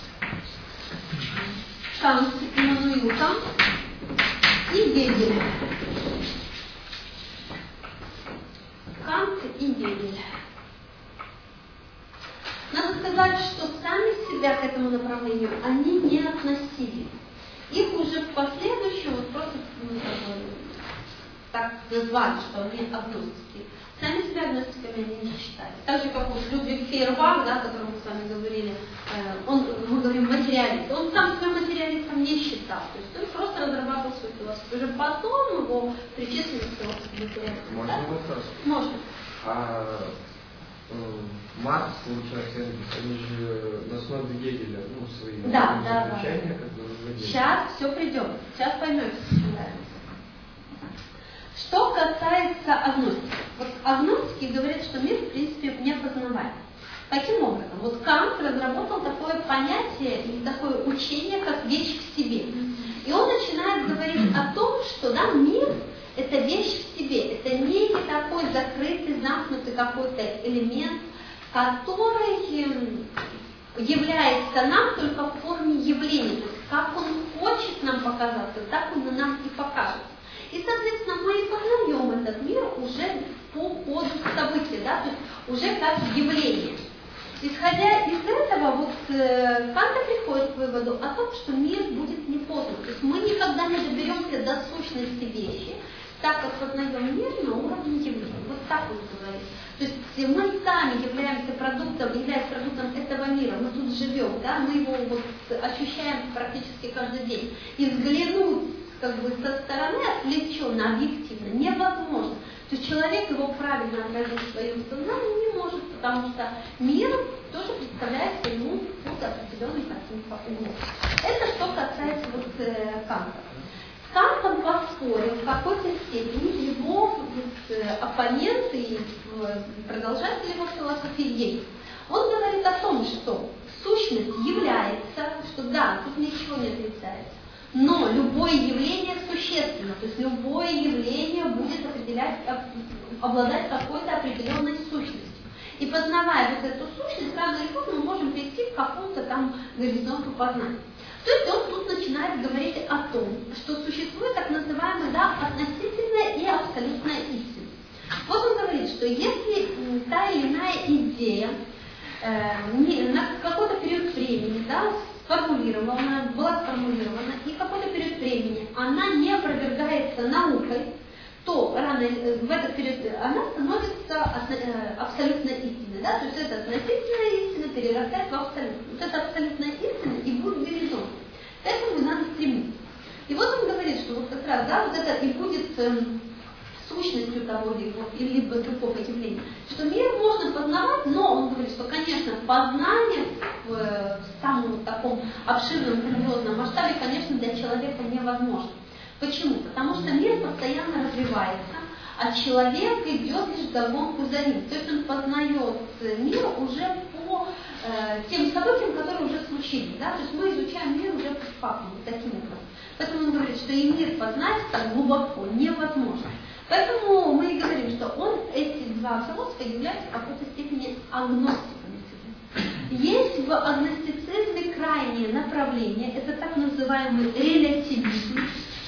Иммануил Кант и Гегеля. Кант и Гегель. Надо сказать, что сами себя к этому направлению они не относили. Их уже в последующем вот просто так назвали, что они агностики. Сами себя агностиками они не считали. Так же, как вот Людвиг Фейербах, да, о котором мы с вами говорили, мы говорим материалист, он сам себя материалистом не считал. То есть он просто разрабатывал свою философию. Уже потом его причислили к философии материалиста. Можно да? вопрос? Можно. Маркс, получается, они же на основе Гегеля, свои замечания, как бы выводили. Сейчас все придем. Сейчас поймете, что нравится. Что касается агностики. Вот агностики говорят, что мир, в принципе, не познаваем. Каким образом? Вот Кант разработал такое понятие или такое учение, как вещь в себе. И он начинает говорить о том, что да, мир – это вещь в себе. Это не такой закрытый, замкнутый какой-то элемент, который является нам только в форме явления. То есть как он хочет нам показаться, так он нам и покажет. И, соответственно, мы и этот мир уже по ходу событий, да, то есть уже как явление. Исходя из этого, вот Кант приходит к выводу о том, что мир будет непознан. То есть мы никогда не доберемся до сущности вещи, так как познаем мир на уровне явления. Вот так он говорит. То есть мы сами являемся продуктом этого мира, мы тут живем, да, мы его вот ощущаем практически каждый день. И взглянуть как бы со стороны отвлеченно, объективно невозможно. То есть человек его правильно отразить в своем сознании не может, потому что мир тоже представляется ему под определенным каким-то углом. Это что касается вот Канта. С Кантом поспорил в какой-то степени его оппонент и продолжатель его философии Гегель. Он говорит о том, что сущность является, что да, тут ничего не отрицается. Но любое явление существенно, то есть любое явление будет обладать какой-то определенной сущностью. И познавая вот эту сущность, рано или поздно мы можем прийти к какому-то там горизонту познания. То есть он тут начинает говорить о том, что существует так называемая, да, относительная и абсолютная истина. Вот он говорит, что если та или иная идея на какой-то период времени, да, была сформулирована, и какой-то период времени она не опровергается наукой, то в этот период она становится абсолютной истиной. Да? То есть эта относительная истина перерастает в абсолютную. Вот эта абсолютная истина и будет горизонт. К этому надо стремиться. И вот он говорит, что вот как раз, да, вот это и будет сущностью того либо другого явления, что мир можно познавать, но он говорит, что, конечно, познание в самом таком обширном, грандиозном масштабе, конечно, для человека невозможно. Почему? Потому что мир постоянно развивается, а человек идет лишь вдогонку за ним. То есть он познает мир уже по тем событиям, которые уже случились. Да? То есть мы изучаем мир уже по фактам, таким образом. Поэтому он говорит, что и мир познать так глубоко невозможно. Поэтому мы и говорим, что эти два философа являются в какой-то степени агностиками. Есть в агностицизме крайнее направление, это так называемый релятивизм.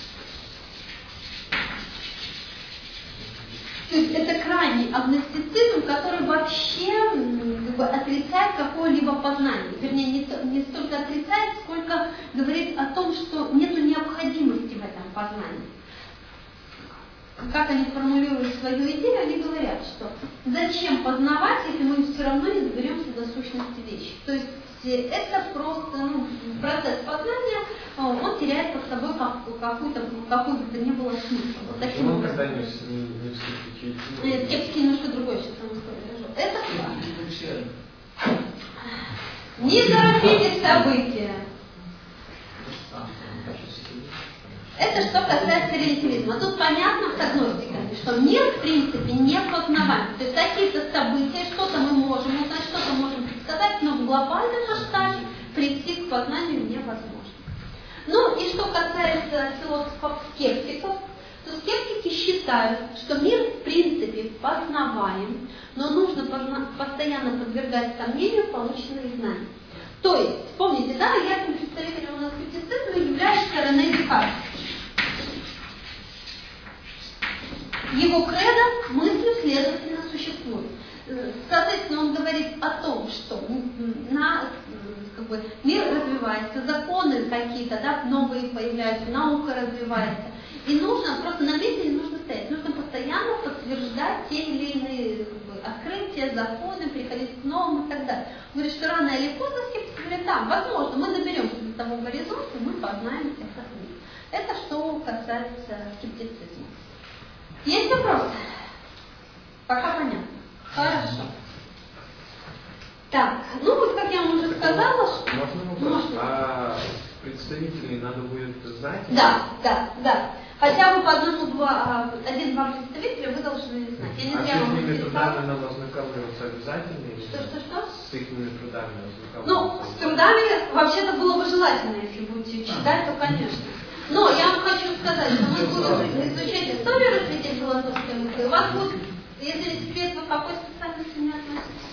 То есть это крайний агностицизм, который вообще отрицает какое-либо познание. Вернее, не столько отрицает, сколько говорит о том, что нет необходимости в этом познании. Как они формулируют свою идею, они говорят, что зачем познавать, если мы все равно не доберемся до сущности вещи. То есть это просто процесс познания, он теряет под собой какой бы то ни было смысл. Вот таким образом. Когда не вступить. Скептики немножко другой сейчас вам скажу. Это так. Не торопитесь события. Это что касается релятивизма. Тут понятно с агностиками, что мир в принципе не познаваем. То есть какие-то события, что-то мы можем узнать, что-то можем предсказать, но в глобальном масштабе прийти к познанию невозможно. Ну и что касается философов-скептиков, то скептики считают, что мир в принципе познаваем, но нужно постоянно подвергать сомнению полученные знания. То есть, помните, да, ярким представителем у нас скептицизма является Рене Декарт. Его кредо мыслью, следовательно, существует. Соответственно, он говорит о том, что мир развивается, законы какие-то, да, новые появляются, наука развивается. И нужно, просто на месте не нужно стоять, нужно постоянно подтверждать те или иные открытия, законы, приходить к новым и так далее. Говорит, что рано или поздно скептики говорят, да, возможно, мы доберемся до того горизонта, мы познаем этот мир. Это что касается скептицизма. Есть вопросы? Пока понятно. Хорошо. Так, ну вот как я вам уже сказала, что... Можно вопрос? А представителей надо будет знать? Да. Хотя бы по один-два представителя вы должны знать. Я не знаю, с их трудами надо ознакомливаться обязательно? Что? С их трудами ознакомливаться? Ну, с трудами вообще-то было бы желательно, если будете читать, то конечно. Но я вам хочу сказать, что мы будем изучать историю развития философской мысли. У вас будет, если не секрет, вы к какой специальности не относитесь?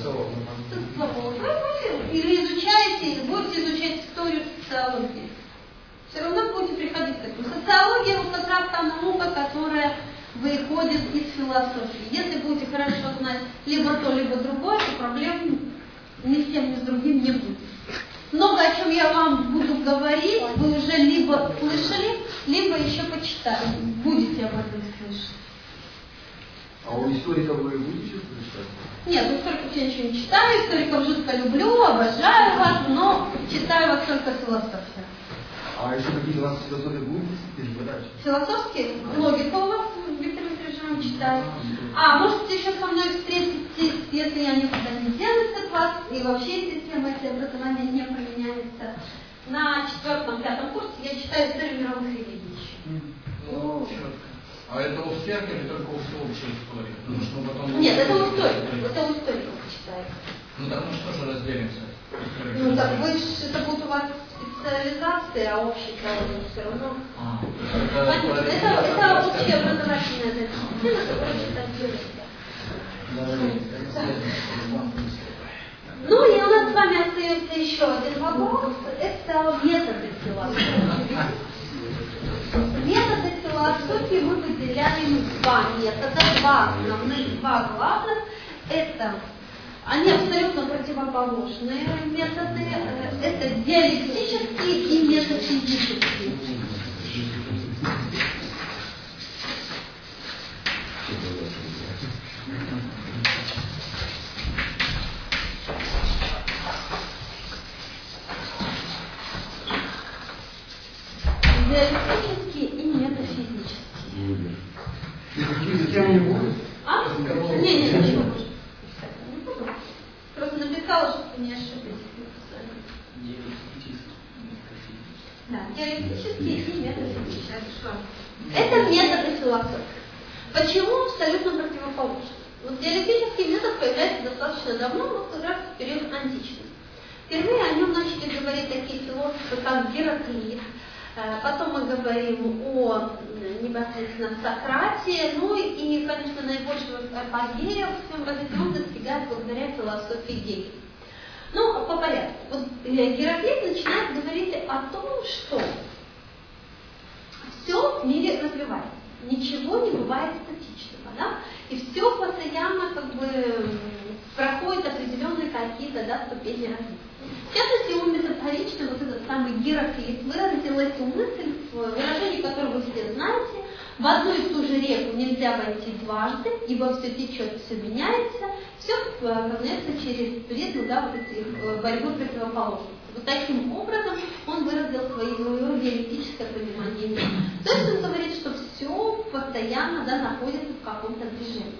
Или изучаете, будете изучать историю социологии. Все равно будете приходить к этому. Социология вот как раз та наука, которая выходит приходит из философии. Если будете хорошо знать либо то, либо другое, то проблем ни с тем, ни с другим не будет. Много о чем я вам буду говорить, вы уже либо слышали, либо еще почитали. Будете об этом слышать. А у историков вы будете слышать? Нет, историков я ничего не читаю, историков жутко люблю, обожаю вас, но читаю вас только философию. А еще какие-то у вас философии будут переподачи? Философские? Логика у вас, Виктор Викторович, читаю. А, можете еще со мной встретитесь, если я никуда не денусь от вас, и вообще система, если образование не поменяется. На 4-5 курсе я читаю историю мировых религий. А это у всех или только у всеобщей истории? Ну, что потом... Нет, это у историков. Это у историков читается. Ну так мы что же разделимся? Ну так вы же, это будет у вас специализация, а общий колледж все равно. Это общеобразовательная дисциплина, которая так делается. Ну и у нас с вами остается еще один вопрос. Это методы философии. Методы философии мы выделяем два метода, два основных, два главных. Они абсолютно противоположные методы. Это диалектические и метафизические. Диалектические и метафизические. И какие темы не будут? А? Не, ничего. Просто написала, чтобы не ошиблись. Да, диалектические и метафизические. Это методы философии. Почему абсолютно противоположны? Вот диалектический метод появляется достаточно давно, но как раз в период античности. Впервые о нем начали говорить такие философы, как Гераклит. Потом мы говорим о непосредственно Сократе, ну и, конечно, наибольшего апогея в своем развитии он достигает благодаря философии Гегеля. Ну, по порядку. Вот Гераклит начинает говорить о том, что все в мире развивается, ничего не бывает статичного, да? И все постоянно проходит определенные какие-то ступени развития. В частности, он метафорично, вот этот самый Гераклит, выразил эту мысль, выражение которое вы все знаете: в одну и ту же реку нельзя войти дважды, ибо все течет, все меняется, все познается через призму эти борьбы противоположностей. Вот таким образом он выразил свое диалектическое понимание мира. То есть он говорит, что все постоянно находится в каком-то движении.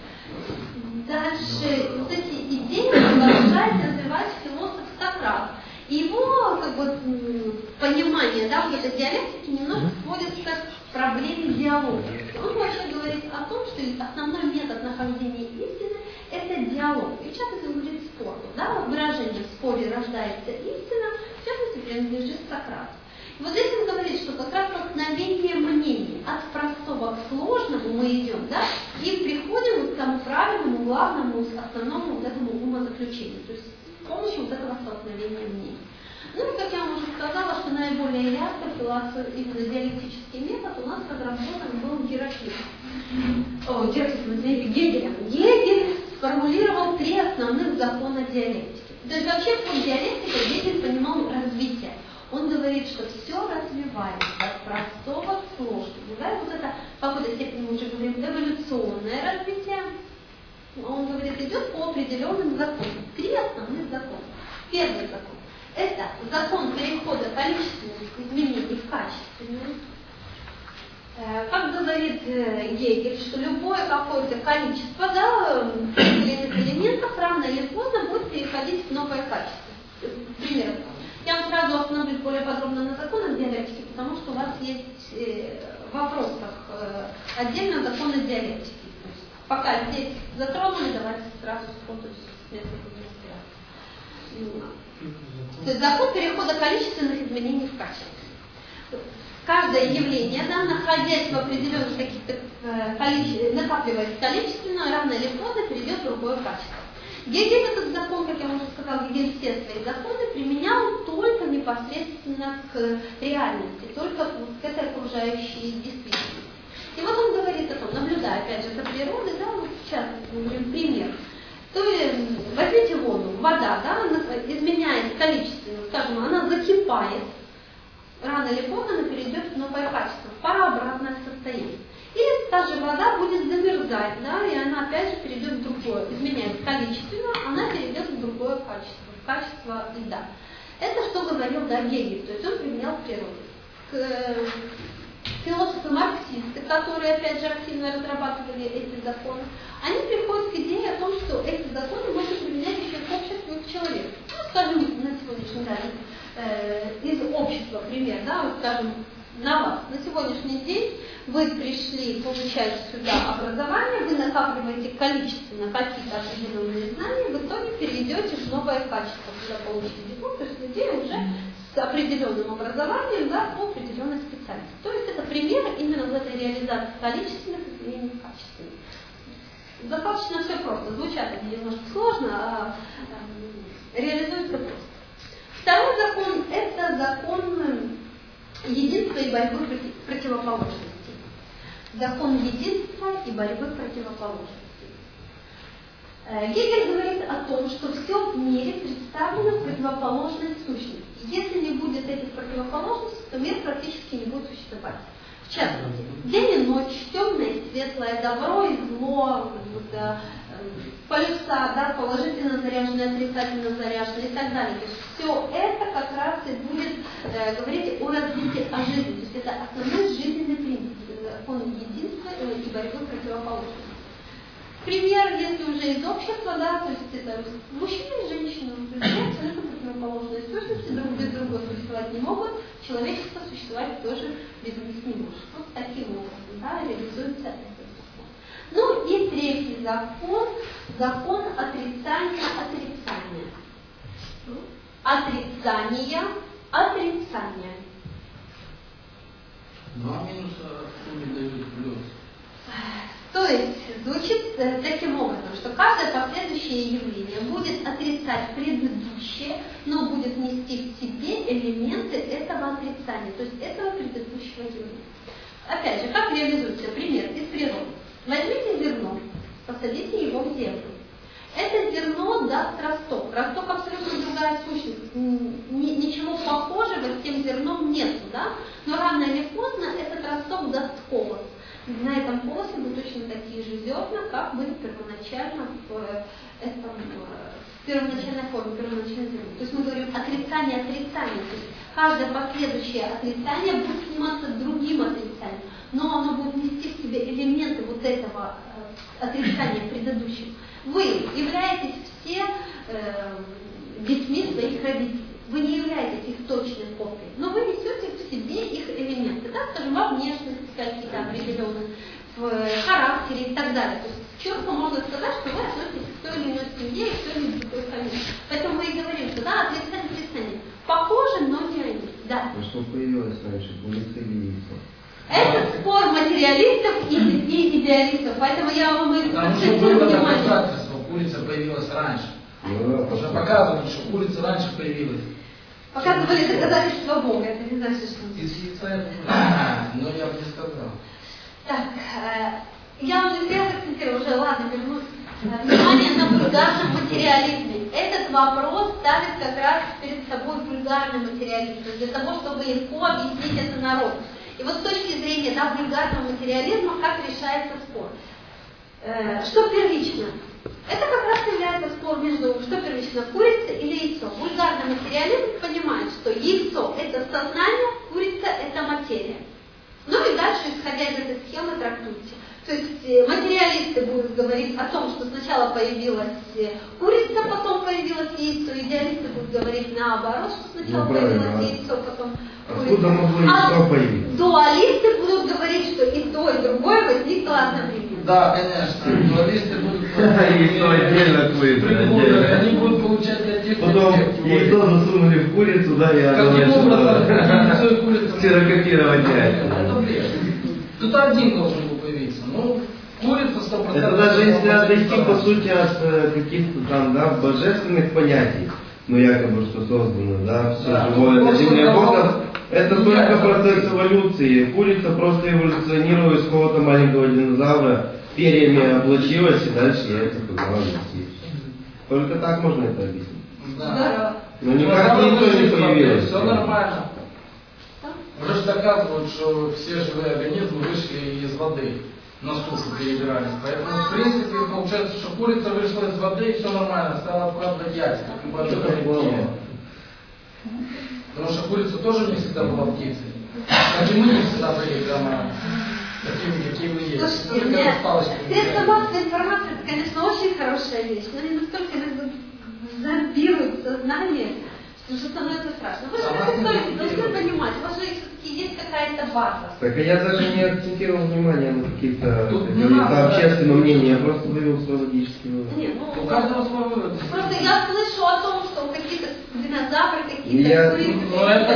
Дальше вот эти идеи продолжает развивать философ Сократ. И его понимание вот этой диалектики немножко сводится к проблеме диалога. Он вообще говорит о том, что основной метод нахождения истины – это диалог. И в частности он говорит спор. Выражение «в споре рождается истина» в частности принадлежит Сократу. И вот здесь он говорит, что как раз столкновение мнений от простого к сложному мы идем, и приходим к тому правильному, главному, основному этому умозаключению, то есть с помощью этого столкновения мнений. Ну и как я вам уже сказала, что наиболее ярко именно диалектический метод у нас разработан был Гераклитом. Гегелем. Гегель сформулировал 3 основных закона диалектики. То есть вообще под диалектикой Гегель понимал развитие. Он говорит, что все развивается от простого к сложному. Вот это в какой-то степени мы уже говорим эволюционное развитие. Он говорит, идет по определенным законам. 3 основных закона. Первый закон – это закон перехода количественных изменений в качественные. Как говорит Гегель, что любое какое-то количество элементов рано или поздно будет переходить в новое качество. Пример. Я вам сразу остановлюсь более подробно на законах диалектики, потому что у вас есть в вопросах отдельно законы диалектики. Пока здесь затронули, давайте сразу сходу с места демонстрации. То есть закон перехода количественных изменений в качество. Каждое явление, находясь в определенных каких-то накапливаясь количественно, рано или поздно перейдет в другое качество. Гегель этот закон, как я уже сказала, Гегель все свои законы применял только непосредственно к реальности, только к этой окружающей действительности. И вот он говорит о том, наблюдая опять природы, да, вот сейчас мы говорим пример, то возьмите воду, вода, да, она изменяет количественно, скажем, она закипает, рано или поздно она перейдет в новое качество, в парообразное состояние. Или та же вода будет замерзать, да, и она опять же перейдет в другое, изменяет количественно, она перейдет в другое качество, в качество льда. Это что говорил, да, Гегель, то есть он применял в природе. Философы-марксисты, которые, опять же, активно разрабатывали эти законы, они приходят к идее о том, что эти законы можно применять еще к обществу и к человеку. Ну, скажем, на сегодняшний день, из общества пример, да, вот, скажем, на вас. На сегодняшний день вы пришли получать сюда образование, вы накапливаете количественно какие-то определенные знания, в итоге перейдете в новое качество, когда получите диплом, то есть людей уже с определенным образованием, да, по определенной специальности. То есть это пример именно в этой реализации количественных изменений качественных. Достаточно все просто. Звучат они немножко сложно, а реализуется просто. Второй закон – это закон единства и борьбы противоположностей. Закон единства и борьбы противоположностей. Гегель говорит о том, что все в мире представлено в противоположной сущности. Если не будет этих противоположностей, то мир практически не будет существовать. В частности, день и ночь, темное и светлое, добро и зло, полюса, да, положительно заряженные, отрицательно заряженные и так далее. То есть все это как раз и будет говорить о развитии, о жизни. То есть это основной жизненный принцип, закон единства и борьбы противоположностей. Пример, если уже из общества, да, то есть это мужчина и женщина, абсолютно противоположные сущности, друг без друга существовать не могут, человечество существовать тоже без них не может. Вот таким образом, да, реализуется этот закон. Ну и третий закон, закон отрицания. Отрицания. 2 минуса не дают плюс. То есть звучит таким образом, что каждое последующее явление будет отрицать предыдущее, но будет нести в себе элементы этого отрицания, то есть этого предыдущего явления. Опять же, как реализуется пример из природы? Возьмите зерно, посадите его в землю. Это зерно даст росток. Росток абсолютно другая сущность. Ничего похожего с тем зерном нету, да? Но рано или поздно этот росток даст колос. На этом колосе будут точно такие же зерна, как были первоначально в первоначальной форме, первоначальной зерно. То есть мы говорим отрицание. То есть каждое последующее отрицание будет сниматься другим отрицанием, но оно будет нести в себе элементы вот этого отрицания предыдущего. Вы являетесь все детьми своих родителей. Вы не являетесь их точной копией, но вы несете в себе их элементы, да, скажем, во внешности какие-то определенные, в характере и так далее. То есть четко можно сказать, что вы относитесь к той или иной семье и к той или иной другой фамилии. Поэтому мы и говорим, что да, отрицание. Похожи, но не они. Да. А что появилось раньше, курица или яйцо? Это спор материалистов и идеалистов, поэтому я вам и акцентирую внимание. Доказательство, курица появилась раньше. Уже показывают, что курица раньше появилась. Показывали доказательства Бога, это не значит, что... Из яйца, но я бы не сказал. Так, я уже всех акцентирую, уже ладно, вернусь. Внимание на вульгарном материализме. Этот вопрос ставит как раз перед собой вульгарный материализм, для того, чтобы легко объяснить это народу. И вот с точки зрения, да, вульгарного материализма, как решается спор. Что первично? Это как раз является спор между, что первично, курица или яйцо. Вульгарный материализм понимает, что яйцо – это сознание, курица – это материя. Ну и дальше, исходя из этой схемы, трактуйте. То есть материалисты будут говорить о том, что сначала появилась курица, потом появилось яйцо. Идеалисты будут говорить наоборот, что сначала появилось яйцо, потом курица. А дуалисты будут говорить, что и то, и другое возникло одновременно. Да, конечно. Дуалисты будут яйцо отдельно, курица отдельно. Они будут получать для тех, потом яйцо засунули в курицу, да, я каким образом яйцо и курица ксерокопировать реально. Это бред. Тут один должен был появиться. Ну, курица 100%. Это даже если отойти, по сути, от каких-то там, да, божественных понятий, ну, якобы, что создано, да, все живое на земле Богом, Это только процесс эволюции. Курица просто эволюционирует с какого-то маленького динозавра, перьями облачилась и дальше яйца познала нести. Только так можно это объяснить. Да. Но никак никто не появился. Все нормально. Уже же доказывают, что все живые организмы вышли из воды, на сушу перебирались. Поэтому, в принципе, получается, что курица вышла из воды и все нормально, стала откладывать яйца. Потому что курица тоже не всегда была птицей. Как и мы не всегда были прямо такими, какие мы есть. Слушайте, средства массовой информации, это, конечно, очень хорошая вещь, но они настолько иногда зомбируют сознание, что уже становится страшно. Вы же как историки должны понимать, у вас же все-таки есть какая-то база. Так я даже не акцентировал внимание на какие-то общественные мнения, я просто вывел свой логический вывод. Нет, ну, у каждого свой вывод. Просто я слышу о том, что какие-то динозавры, какие-то курицы. Ну это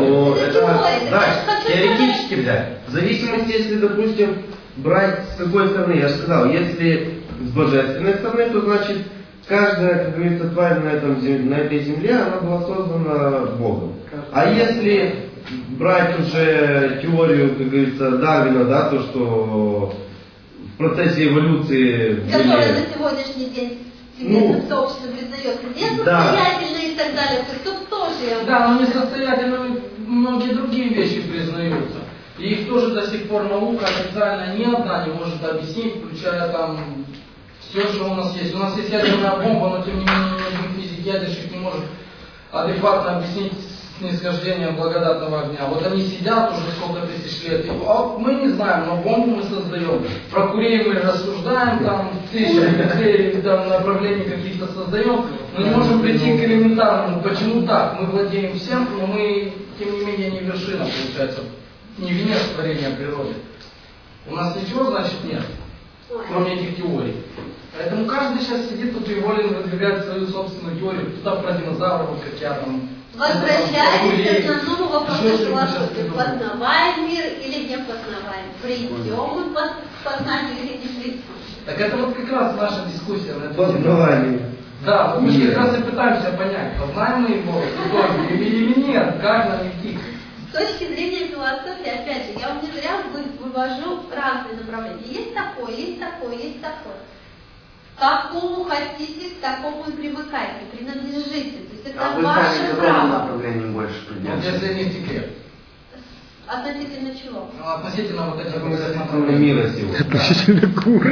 теоретически, да. В зависимости, если, допустим, брать с какой стороны, я же сказал, если с божественной стороны, то значит каждая, как говорится, тварь на этой земле, она была создана Богом. А если брать уже теорию, как говорится, Дарвина, да, то, что в процессе эволюции... Которая на сегодняшний день всемирное сообщество признает несостоятельно и так далее, то тут тоже... Да, но несостоятельно многие другие вещи признаются. И их тоже до сих пор наука официально ни одна не может объяснить, включая там все, что у нас есть. У нас есть ядерная бомба, но тем не менее ни один физик ядерщик не может адекватно объяснить снисхождение благодатного огня. Вот они сидят уже сколько тысяч лет, и мы не знаем, но бомбу мы создаем. Про курей мы рассуждаем, там тысячи там, направлений каких-то создаем. Мы не можем прийти к элементарному, почему так? Мы владеем всем, но мы, тем не менее, не вершина, получается, не венец творения природы. У нас ничего, значит, нет, кроме этих теорий. Поэтому каждый сейчас сидит тут и волен выдвигать свою собственную теорию. Кто-то про динозавров, как я там. Возвращаясь к основному вопросу философии, познаваем мир или не познаваем? Придем мы к познанию или не придем? Так это вот как раз наша дискуссия на эту тему. Да, мы же как раз и пытаемся понять, познаем мы его или нет, как нам идти. С точки зрения философии, опять же, я вам не зря вывожу разные направления. Есть такое, есть такое, есть такое. К какому хотите, к такому и примыкайте, принадлежите. То есть это ваше право. Направлением больше придется. Если не секрет. Относительно чего? Относительно вот этих направлений мира сего. Относительно кур.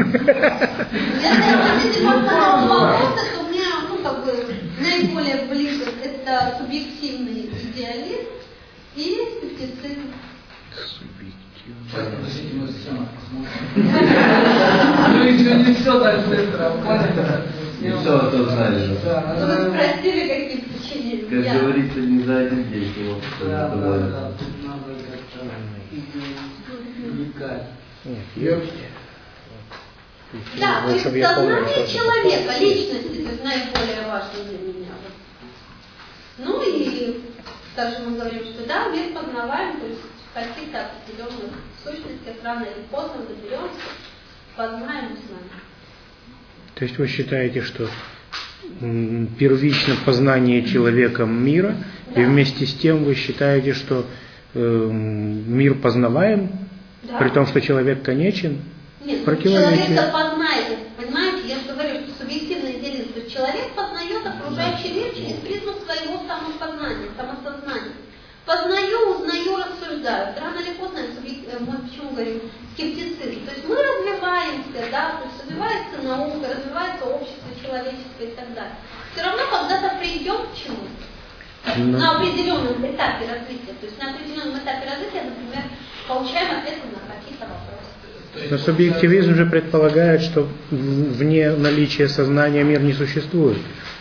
Если относительно второго вопроса, то мне, наиболее близок это субъективный идеализм и скептицизм. Сейчас, подождите, мы схему посмотрим. Ну еще не все так быстро, поняли? Не все это знали же. Вы спросили, какие причины. Как говорится, не за один день его. Да, тут надо как-то вникать. Да, то есть сознание человека, личности, то есть наиболее важно для меня. Ну и также мы говорим, что да, мир познаваем, то есть в каких-то определенных сущностях рано или поздно доберемся, познаем, узнаем. То есть вы считаете, что первично познание человеком мира, да. И вместе с тем вы считаете, что мир познаваем, да. При том, что человек конечен? Нет, человек-то познает. Понимаете, я же говорю, что субъективное идеализм, то есть человек познает окружающий мир через призму своего самопознания, самосознания. Познаю, узнаю, рассуждаю. Рано или поздно, мы почему говорим скептицизм. То есть мы развиваемся, да, то есть развивается наука, развивается общество человеческое и так далее. Все равно когда-то придем к чему? На определенном этапе развития. То есть на определенном этапе развития, например, получаем ответы на какие-то вопросы. Но субъективизм же предполагает, что вне наличия сознания мир не существует.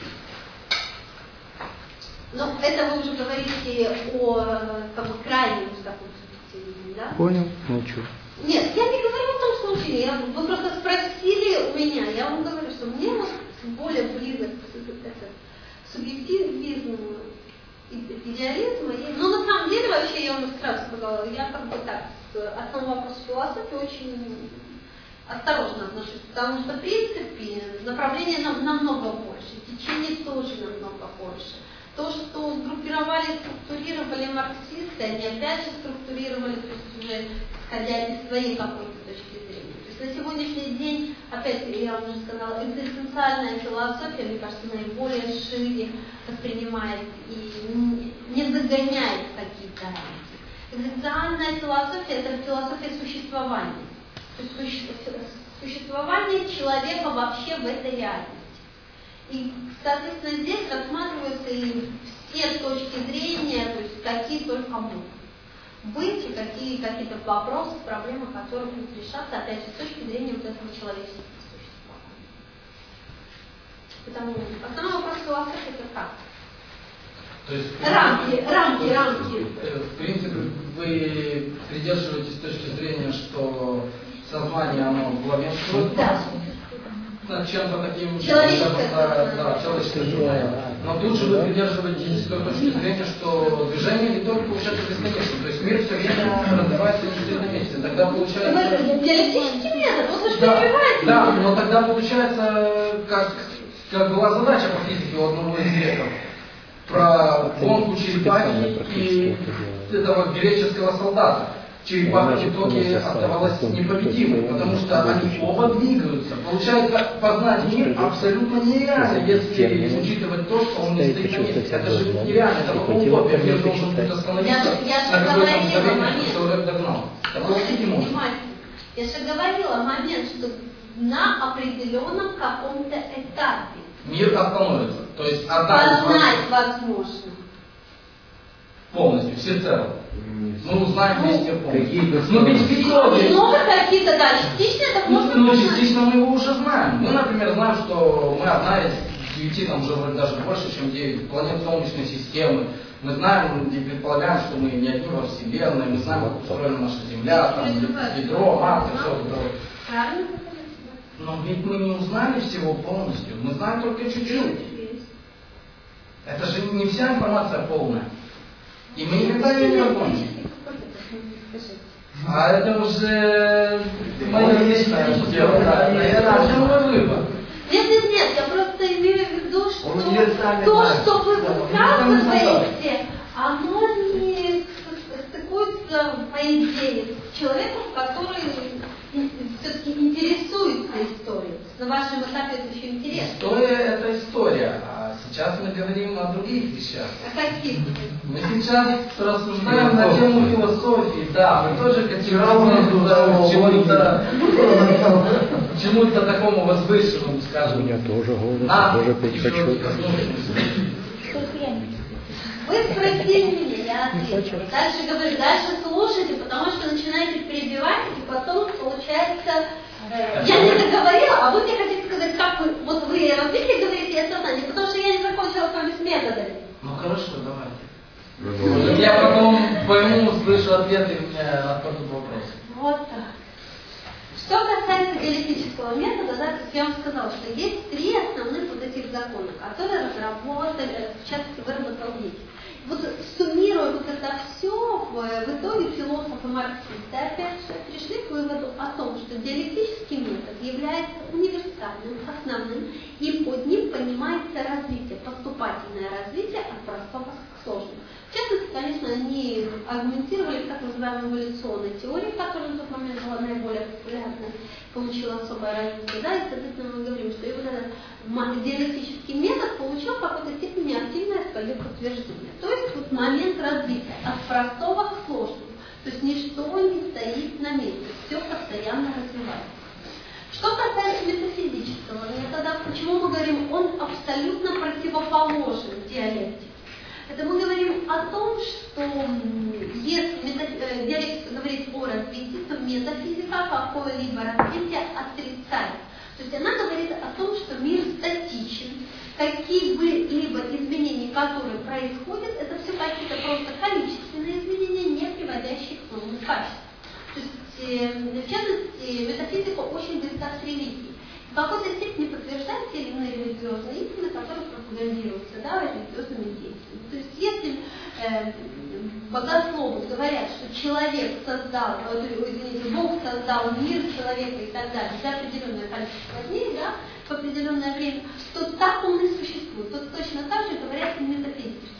Но это вы уже говорите о крайнем таком субъективизме, да? Понял, молчу. Нет, я не говорю в том случае. Вы просто спросили у меня. Я вам говорю, что мне вот более близок этот субъективизм, идеализм. Но на самом деле, вообще, я вам сразу сказала, я как бы так к основному вопросу философии очень осторожно отношусь, потому что, в принципе, направление намного больше, течение тоже намного больше. То, что сгруппировали, структурировали марксисты, они опять же структурировали, то есть уже исходя из своей какой-то точки зрения. То есть на сегодняшний день, опять я уже сказала, экзистенциальная философия, мне кажется, наиболее шире воспринимает и не загоняет в какие-то рамки. Экзистенциальная философия – это философия существования. То есть существование человека вообще в этой реальности. И, соответственно, здесь рассматриваются и все точки зрения, то есть какие только могут быть, и какие-то вопросы, проблемы, которые будут решаться, опять же, с точки зрения вот этого человеческого существования. Потому основной вопрос философии – это как? То есть, рамки. В принципе, вы придерживаетесь точки зрения, что сознание, оно главенствует над чем-то таким, человеческое сознание. Но тут же вы придерживаетесь той точки зрения, что движение не только получается бесконечно. То есть мир все время развивается не стоит на месте. Тогда получается... Диалектический метод, он что развивается. Да, но тогда получается, как была задача по физике у одного из греков, про гонку черепахи и этого греческого солдата. Черепаха в итоге оставалась непобедимой, потому что они оба двигаются. Получается, познать мир абсолютно нереально, если учитывать то, что он не стоит на месте. Это же нереально, это только утопия. Мир должен будет остановиться на какое-то мгновение, что человек догнал. Такого быть не может. Я же говорила момент, что на определенном каком-то этапе мир остановится. То есть познать возможно. Полностью, всецело. Мы узнаем вместе полностью. Ну, Много какие-то, да, частично это можно Ну, частично мы его уже знаем. Мы, например, знаем, что мы одна из 9, там уже вроде даже больше, чем 9 планет Солнечной системы. Мы знаем и предполагаем, что мы не одни во Вселенной. Мы знаем, как устроена наша Земля, там, ядро, Марс и все такое. Правильно. Но ведь мы не узнали всего полностью. Мы знаем только чуть-чуть. Это же не вся информация полная. И мы никогда ее не закончим. А это уже мое личное дело. Это же мой выбор. Нет, я просто имею в виду, что то, что вы высказываете, оно не стыкуется, по идее, с человеком, который все-таки интересуется историей. На вашем этапе это еще интересно. История – это история, а сейчас мы говорим о других вещах. А каких? Мы сейчас рассуждаем на тему философии, да, мы тоже хотим к чему-то такому возвышенному, скажем. У меня тоже голос, тоже петь хочу. Вы спросили меня, я ответила. Дальше говорю, дальше слушайте, потому что начинаете перебивать, и потом получается... Я не договорила, а вы мне хотите сказать, как вы... Вот вы развитие говорите, я сознание, потому что я не закончила с вами с методами. Ну хорошо, давайте. Я потом пойму, услышу ответы, и мне отпадут вопросы. Вот так. Что касается диалектического метода, да, я вам сказала, что есть 3 основных вот этих закона, которые разработали, в частности, выработал Гегель. Вот суммируя вот это все, в итоге философы-марксисты опять же пришли к выводу о том, что диалектический метод является универсальным, основным, и под ним понимается развитие, поступательное развитие от простого к сложному. В частности, конечно, они аргументировали так называемой эволюционной теорией, которая на тот момент была наиболее популярной, получила особое развитие, да, и, соответственно, мы говорим, что и вот этот диалектический метод получил в какой-то степени активное свое подтверждение. То есть вот момент развития от простого к сложному. То есть ничто не стоит на месте, все постоянно развивается. Что касается метафизического метода, почему мы говорим, он абсолютно противоположен диалектике. Это мы говорим о том, что если диалектика говорит о развитии, то метафизика какое-либо развитие отрицает. То есть она говорит о том, что мир статичен, какие-либо изменения, которые происходят, это все какие-то просто количественные изменения, не приводящие к новому качеству. То есть, в частности, метафизика очень близка с религией. В какой-то степени подтверждают те или иные религиозные истины, которые пропагандируются, да, религиозными деятелями. То есть если богословы говорят, что человек создал, Бог создал мир человека и так далее за определенное количество дней, да, в определенное время, то так он и существует. То точно так же говорят и метафизики,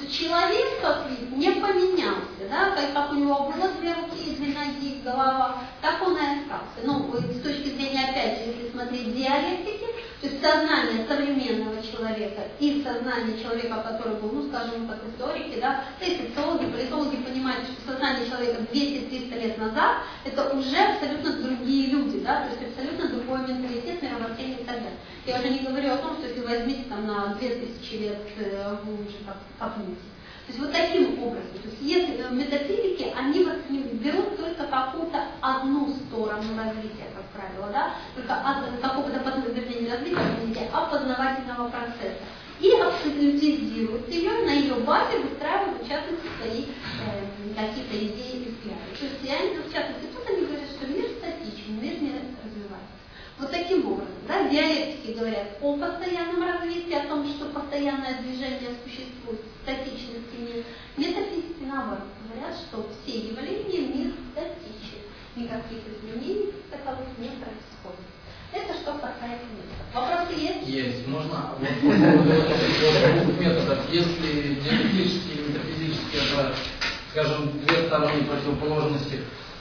есть человек, как вид, не поменялся, да, как у него было две руки, две ноги, голова, так он и остался. Ну, с точки зрения, опять же, если смотреть диалектики, то есть сознание современного человека и сознание человека, который был, ну, скажем, как историки, да, и социологи, политологи понимают, что сознание человека 200-300 лет назад, это уже абсолютно другие люди, да, то есть абсолютно другой менталитет, мировоззрение и так далее. Я уже не говорю о том, что если возьмите там на 2000 лет уже копнуть. То есть вот таким образом. То есть если метафизики, они берут только какую-то одну сторону развития, как правило, да, только какого-то подразделения развития, а познавательного процесса. И абсолютизируют ее, на ее базе выстраивают, в частности, свои какие-то идеи и взгляды. То есть они, в частности, тут они говорят, что мир статичен, мир не развивается. Вот таким образом, да, диалектики говорят о постоянном развитии, о том, что постоянное движение существует, статичности нет. Метафизики, наоборот, говорят, что все явления мир статичен, никаких изменений таковых не происходит. Это что касается методов. Вопросы есть? Есть. Можно вот по поводу двух методов. Если диалектические и метафизические, это, скажем, две стороны противоположности,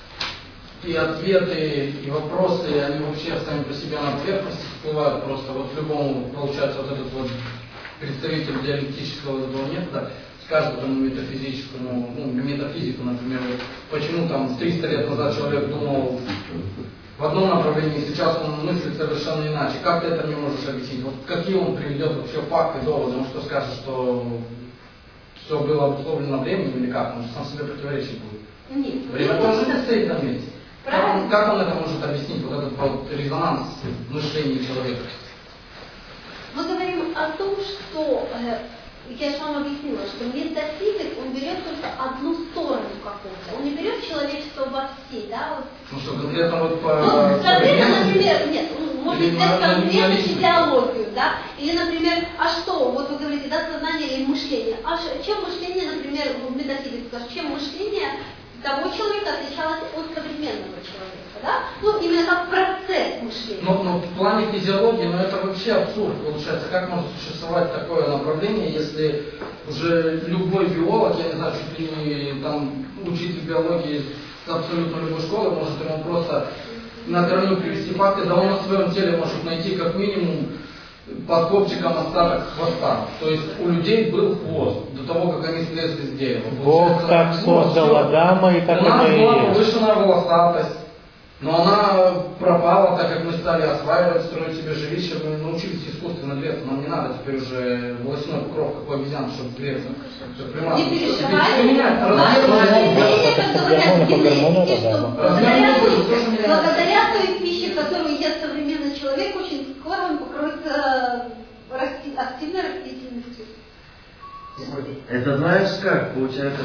и ответы, и вопросы, они вообще сами по себе на поверхности всплывают просто. Вот любому, получается, вот этот вот представитель диалектического вот этого метода скажет этому метафизическому, ну, метафизику, например, почему там 300 лет назад человек думал в одном направлении, сейчас он мыслит совершенно иначе. Как ты это не можешь объяснить? Вот какие он приведет вообще факты, доводы? Он что скажет, что все было обусловлено временем или как? Он же сам себе противоречить будет. Нет. Время тоже не стоит на месте. Как он это может объяснить, вот этот вот резонанс мышления человека? Мы говорим о том, что, я же вам объяснила, что метафизик, он берет только одну сторону какую-то, он не берет человечество во все, да? Вот. Ну что, конкретно вот по... Ну, конкретно, например, нет, можно взять конкретно идеологию, да? Или, например, а что, вот вы говорите, да, сознание или мышление. А чем мышление, например, метафизик скажет, чем мышление того человека отличалось от современного человека, да? Ну, именно как процесс мышления. Но в плане физиологии, это вообще абсурд получается. Как может существовать такое направление, если уже любой биолог, я не знаю, чуть ли не там учитель биологии с абсолютно любой школы, может ему просто на корню привести факты, да он на своем теле может найти как минимум под копчиком остаток хвоста. То есть у людей был хвост до того, как они слезли с дерева. Бог так создал Адама, и так у нас это и была есть. повышенная волосатость, но она пропала, так как мы стали осваивать, строить себе жилище, мы научились искусственно греться. Нам не надо теперь уже волосяной покров, как у обезьян, чтобы греться. Не переживайте. Благодаря той пище, которую ест современный человек, очень скоро он покроется активной растительностью. Это знаешь как? Получается,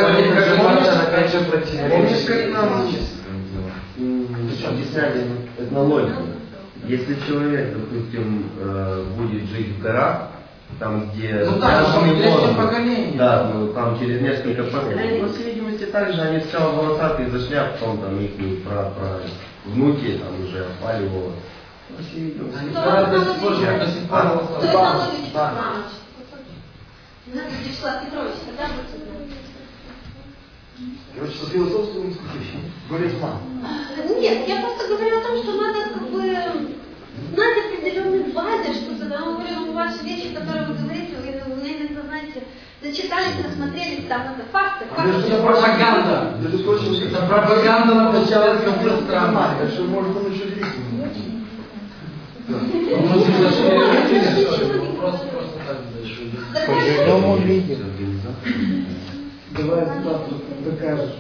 Помнишь, как нам объясняли этнологию? Если человек, допустим, будет жить в горах, там, где да, там через несколько поколений, по всей видимости, также они сначала волосатые зашли, а потом там их внуки там уже опаливало. По всей видимости. Да, до сих пор Вячеслав Петрович, когда будет? Короче, по философскому исключению. Горизман. Нет, я просто говорю о том, что надо как бы знать определенные базы, что-то, да, говорю, ваши вещи, которые вы говорите, вы, наверное, знаете, зачитались, насмотрелись, там, это факты. Это пропаганда. Это пропаганда на постсоветском пространстве. Так что, может, он еще делиться. По живому виде. Давай завтра докажешь.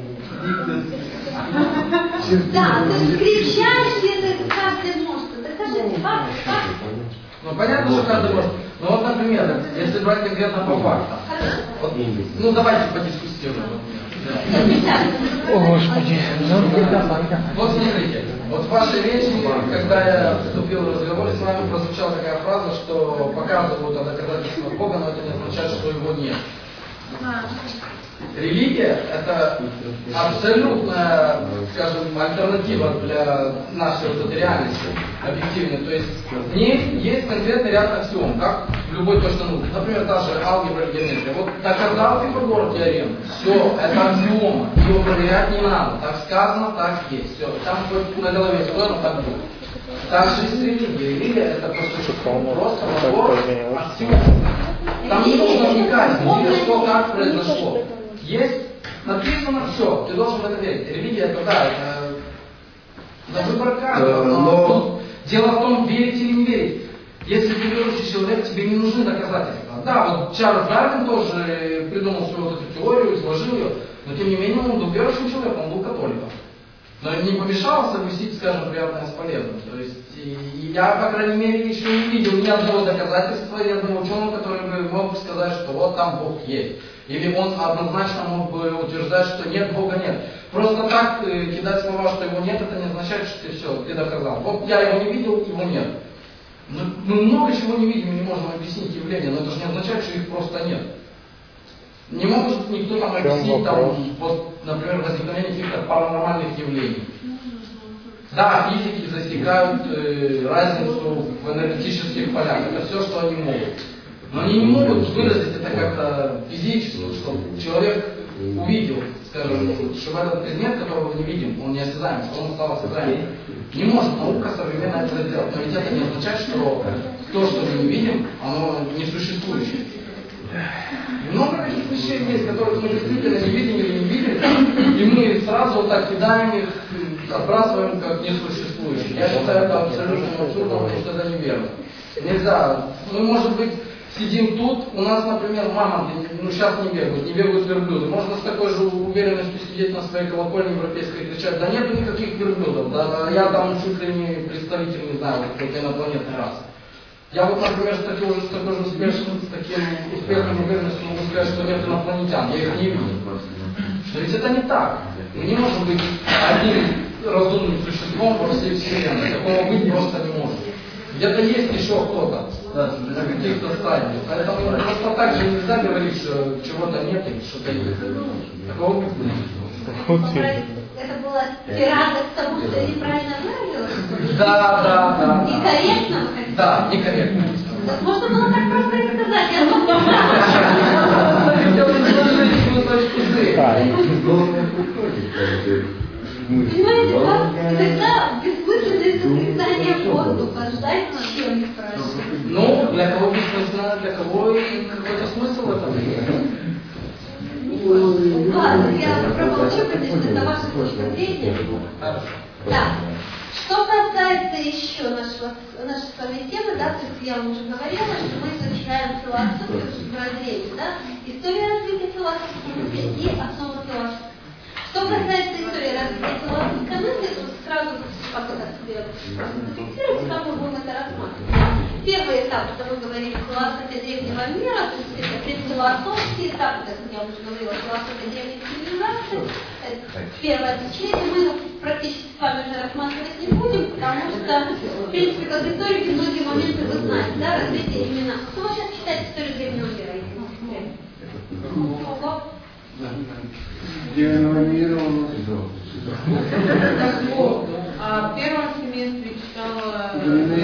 Да, то есть кричащий, это каждый может. Докажите факты. Ну понятно, что каждый может. Но вот, например, если брать конкретно по фактам. Вот, ну давайте подискутируем. О, Господи. Вот смотрите, вот в вашей речи, когда я вступил в разговор с вами, прозвучала такая фраза, что показывают о доказательствах Бога, но это не означает, что его нет. Религия – это абсолютная, скажем, альтернатива для нашей вот этой реальности объективной. То есть в ней есть конкретный ряд аксиом, как в любой точной науке. Например, та же алгебра или геометрия. Вот доказал Пифагор теорему. Все, это аксиома. Ее проверять не надо. Так сказано, так есть. Все. Там хоть на голове сложно, так будет. Так же и с религией. Религия – это по сути просто набор аксиом. Там не нужно вникать, где что, как произошло. Есть написано все, ты должен в это верить. Религия это да, это выбор каждого. Но дело в том, верить или не верить. Если ты верующий человек, тебе не нужны доказательства. Да, вот Чарльз Дарвин тоже придумал свою вот эту теорию, изложил ее, но тем не менее он был верующим человеком, он был католиком. Но не помешало совместить, скажем, приятное с полезным. То есть и я, по крайней мере, еще не видел ни одного доказательства, ни одного ученого, который бы мог сказать, что вот там Бог есть. Или он однозначно мог бы утверждать, что нет, Бога нет. Просто так кидать слова, что его нет, это не означает, что ты все, ты доказал. Вот я его не видел, его нет. Мы много чего не видим, не можем объяснить явления, но это же не означает, что их просто нет. Не может никто там объяснить, там, вот, например, возникновение каких-то паранормальных явлений. Да, физики засекают разницу в энергетических полях. Это все, что они могут. Но они не могут выразить это как-то физически, чтобы человек увидел, скажем, что этот предмет, которого мы не видим, он не осязаем, что он стал осязаемым. Не может наука современная это сделать. Но ведь это не означает, что то, что мы не видим, оно несуществующее. Много таких вещей есть, которых мы действительно не видим или не видим, и мы сразу вот так кидаем их, отбрасываем как несуществующие. Я считаю это абсолютно абсурдом, потому что это неверно. Нельзя. Мы, может быть, сидим тут, у нас, например, мамонты, сейчас не бегают верблюды. Можно с такой же уверенностью сидеть на своей колокольне европейской и кричать, да нету никаких верблюдов, да, я там чуть ли не представитель, не знаю, какой-то инопланетной расы. Я вот, например, с таким же успехом и уверенностью могу сказать, что нет инопланетян, я их не вижу. Что ведь это не так. Мы не можем быть одним разумным существом во всей Вселенной. Такого быть просто не может. Где-то есть еще кто-то на каких-то стадиях. Поэтому просто так же нельзя говорить, что чего-то нет и что-то есть. Такого быть не может. Это была тирада к тому, что я неправильно выразилась? Да. Некорректно? Да, некорректно. Так можно было так просто и сказать. Я понимаете, иногда бессмысленность отрицания воздуха ждать ничего не спрашивать. Ну, для кого бессмысленно, для кого какой-то смысл в этом есть. Ладно, я промолчу, конечно, это ваша точка зрения. Да. Что касается еще нашей с вами темы, да, то есть я уже говорила, что мы изучаем философию в разрезе, да, история развития философской мысли и основа философии. Что касается истории развития философской мысли, то сразу пока себе зафиксируйте, как мы будем это рассматривать. Первый этап, это мы говорим философия древнего мира, то есть это предфилософский этап, как я уже говорила, философия древней цивилизации. Первое тысячелетие мы практически с вами уже рассматривать не будем, потому что, в принципе, как историки, многие моменты вы знаете, да, развитие именно. Кто сейчас читает историю древнего мира? Древнего мира у нас. В первом семестре читала...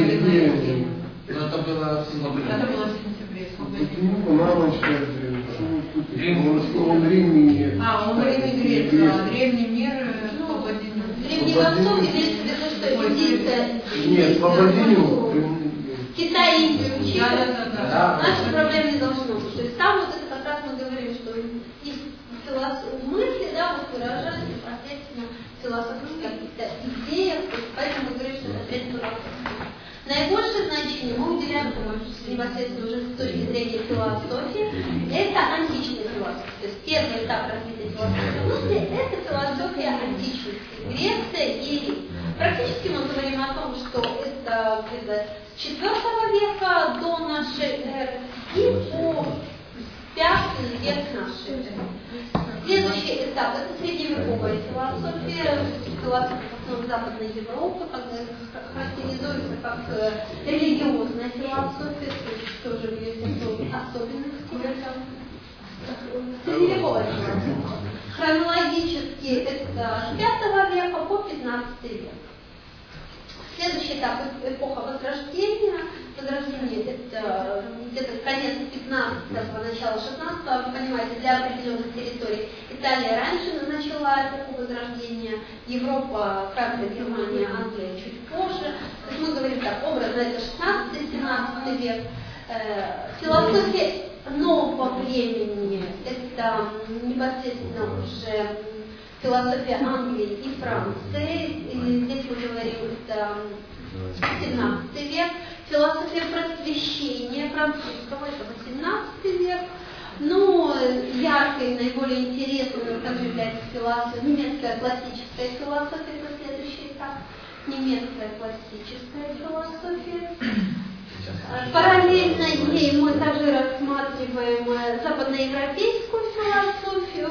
Это было в сентябре. Почему мама читает он древний. Он древний грек, древний мир, Древний Восток имеется в виду, что индийская... Нет, освободил. Китай и Индию учили. Да. Наших проблем не должно быть. То есть там вот это как раз мы говорим, что их мысли, да, вот выражают непосредственно философские какие-то идеи, поэтому мы говорим, что это опять философия. Наибольшее значение мы уделяем непосредственно уже с точки зрения философии, это античная философия. То есть первый этап развития философской мысли – это философия античности, Греция и Рим. Практически мы говорим о том, что это где-то с IV века до нашей эры и по V век нашей эры. Следующий этап – это средневековая философия, философия в основном Западной Европы, характеризуется как религиозная философия, то есть тоже есть особенности. Средневековая философия. Хронологически это с 5 века по 15 век. Следующий этап – эпоха Возрождения. Возрождение – это где-то конец 15-го, начало 16-го. Вы понимаете, для определенных территорий. Италия раньше начала эпоху Возрождения, Европа, Франция, Германия, Англия чуть позже. То есть мы говорим так, образно, это 16-17 век. Философия нового времени – это непосредственно уже философия Англии и Франции, и здесь мы говорим, это 17 век, философия просвещения французского, это 18 век, ну, яркой, наиболее интересной, как является философия, немецкая классическая философия, это следующий этап, немецкая классическая философия. Параллельно ей мы также рассматриваем западноевропейскую философию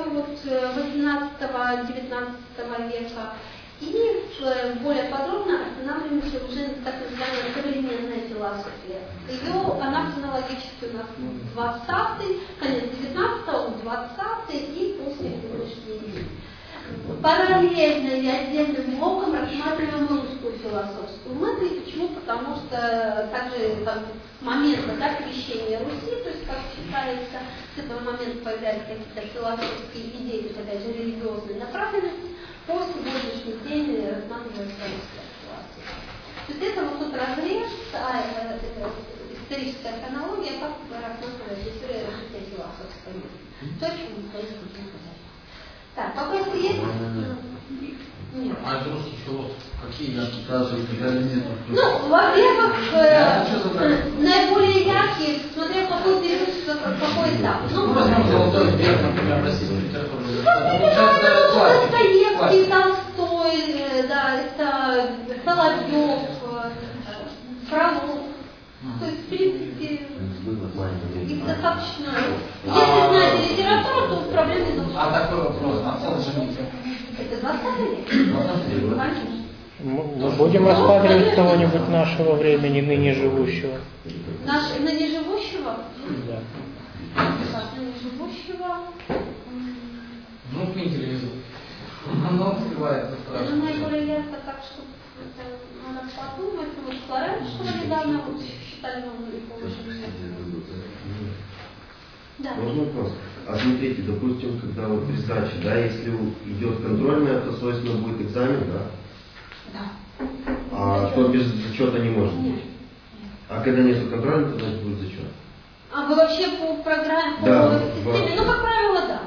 18-19 века и более подробно останавливаемся уже на так называемой современной философии. Она хронологически у нас 20-й, конец 19-го, 20-й и после сегодняшний день. Параллельно и отдельным блоком рассматриваем русскую философскую мысль. Почему? Потому что также с момента крещения Руси, то есть как считается, с этого момента появляются какие-то философские идеи, то есть опять же религиозные направленности, по сегодняшний день рассматривается русская философия. То есть это вот тут разрез, историческая хронология, как рассматривается история развития философской мысли. То, о чем мы хотим сказать. Так, вопросы есть? Нет. А это русский философ? Какие даже нет? Ну, во-первых, наиболее яркие, смотря какой период, какой этап. Ну, золотой век, например, российской литературы. Достоевский, Толстой, да, это Соловьев, Фролов. То есть, в принципе, их достаточно. Если знаете литературу, то проблем не должно быть. А такой вопрос, а Солженицын? Это 20 век. Конечно. Мы будем рассматривать кого-нибудь нашего времени, ныне живущего? Ныне живущего? Да. Ныне живущего. Ну, Менделеев. Оно открывается сразу. Ну, наиболее ярко так, что надо подумать. Вот Флореншина недавно считали новым веком. Да. Можно вопрос? А смотрите, допустим, когда вот при сдаче, да, если идет контрольная, то свойственно будет экзамен, да? Да. А что без зачета не может быть? Нет. А когда нет контроля, то значит будет зачет? А вы вообще по программе, по да, системе? Ну, как правило, да.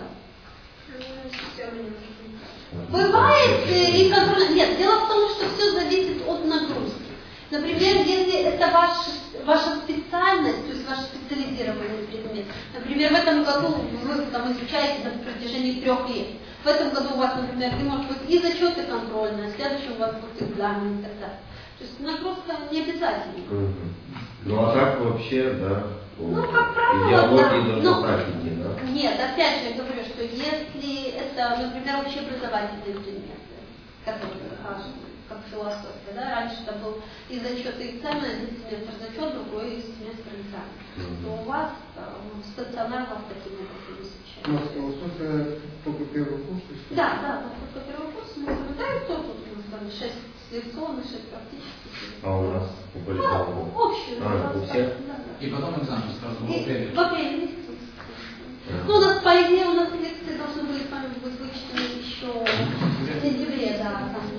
Бывает и контроль. Нет, дело в том, что все зависит от нагрузки. Например, если это ваша специальность, то есть ваш специализированный предмет. Например, в этом году вы там изучаете на протяжении 3 лет. В этом году у вас, например, не может быть и зачет, и контрольная, в следующем у вас будет экзамен и так далее. То есть нагрузка не обязательно. Ну а так вообще, да. Ну, как правило, идеологии да. должны так идти, да? Нет, опять же я говорю, что если это, например, общеобразовательные предметы, которые как философия, да, раньше это был и зачет, и экзамен, один семестр зачет, другой семестр экзамен. То у вас стационар вас таким образом изучает. У нас философия только первый курс? Да, только первый курс мы изучаем, то тут у нас там 6 лекционных, 6 практических. А у нас Ну, общую. у всех? Да. И потом экзамен сразу в апреле. В апреле. Ну, у нас, по идее, у нас лекции должны были с вами быть вычтены еще в сентябре, да, там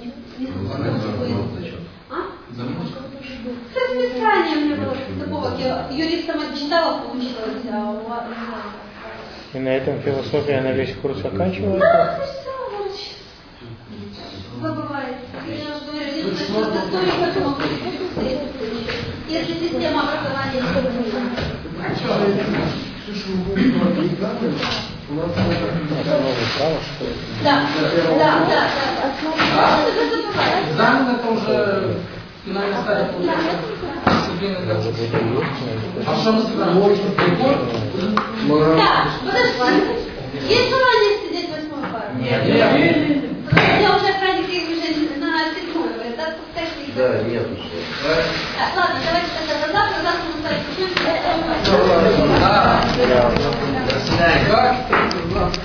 Кстати, мечтание у меня было такого, я юристом отчитала, получилось, а у вас... И на этом философия на весь курс оканчивается? Да, все, забывается. Я же говорю, единственное, что история, как он встретится, если система образования не изменится. У нас право, что ли? Да. Экзамен это уже финальная стадия получается. А что мы собираем? Да, подожди. Есть желание сидеть в 8-й паре? Нет. Я уже охранники уже на 7-й говорят, да, пускай. Да, нет. Так, ладно, давайте.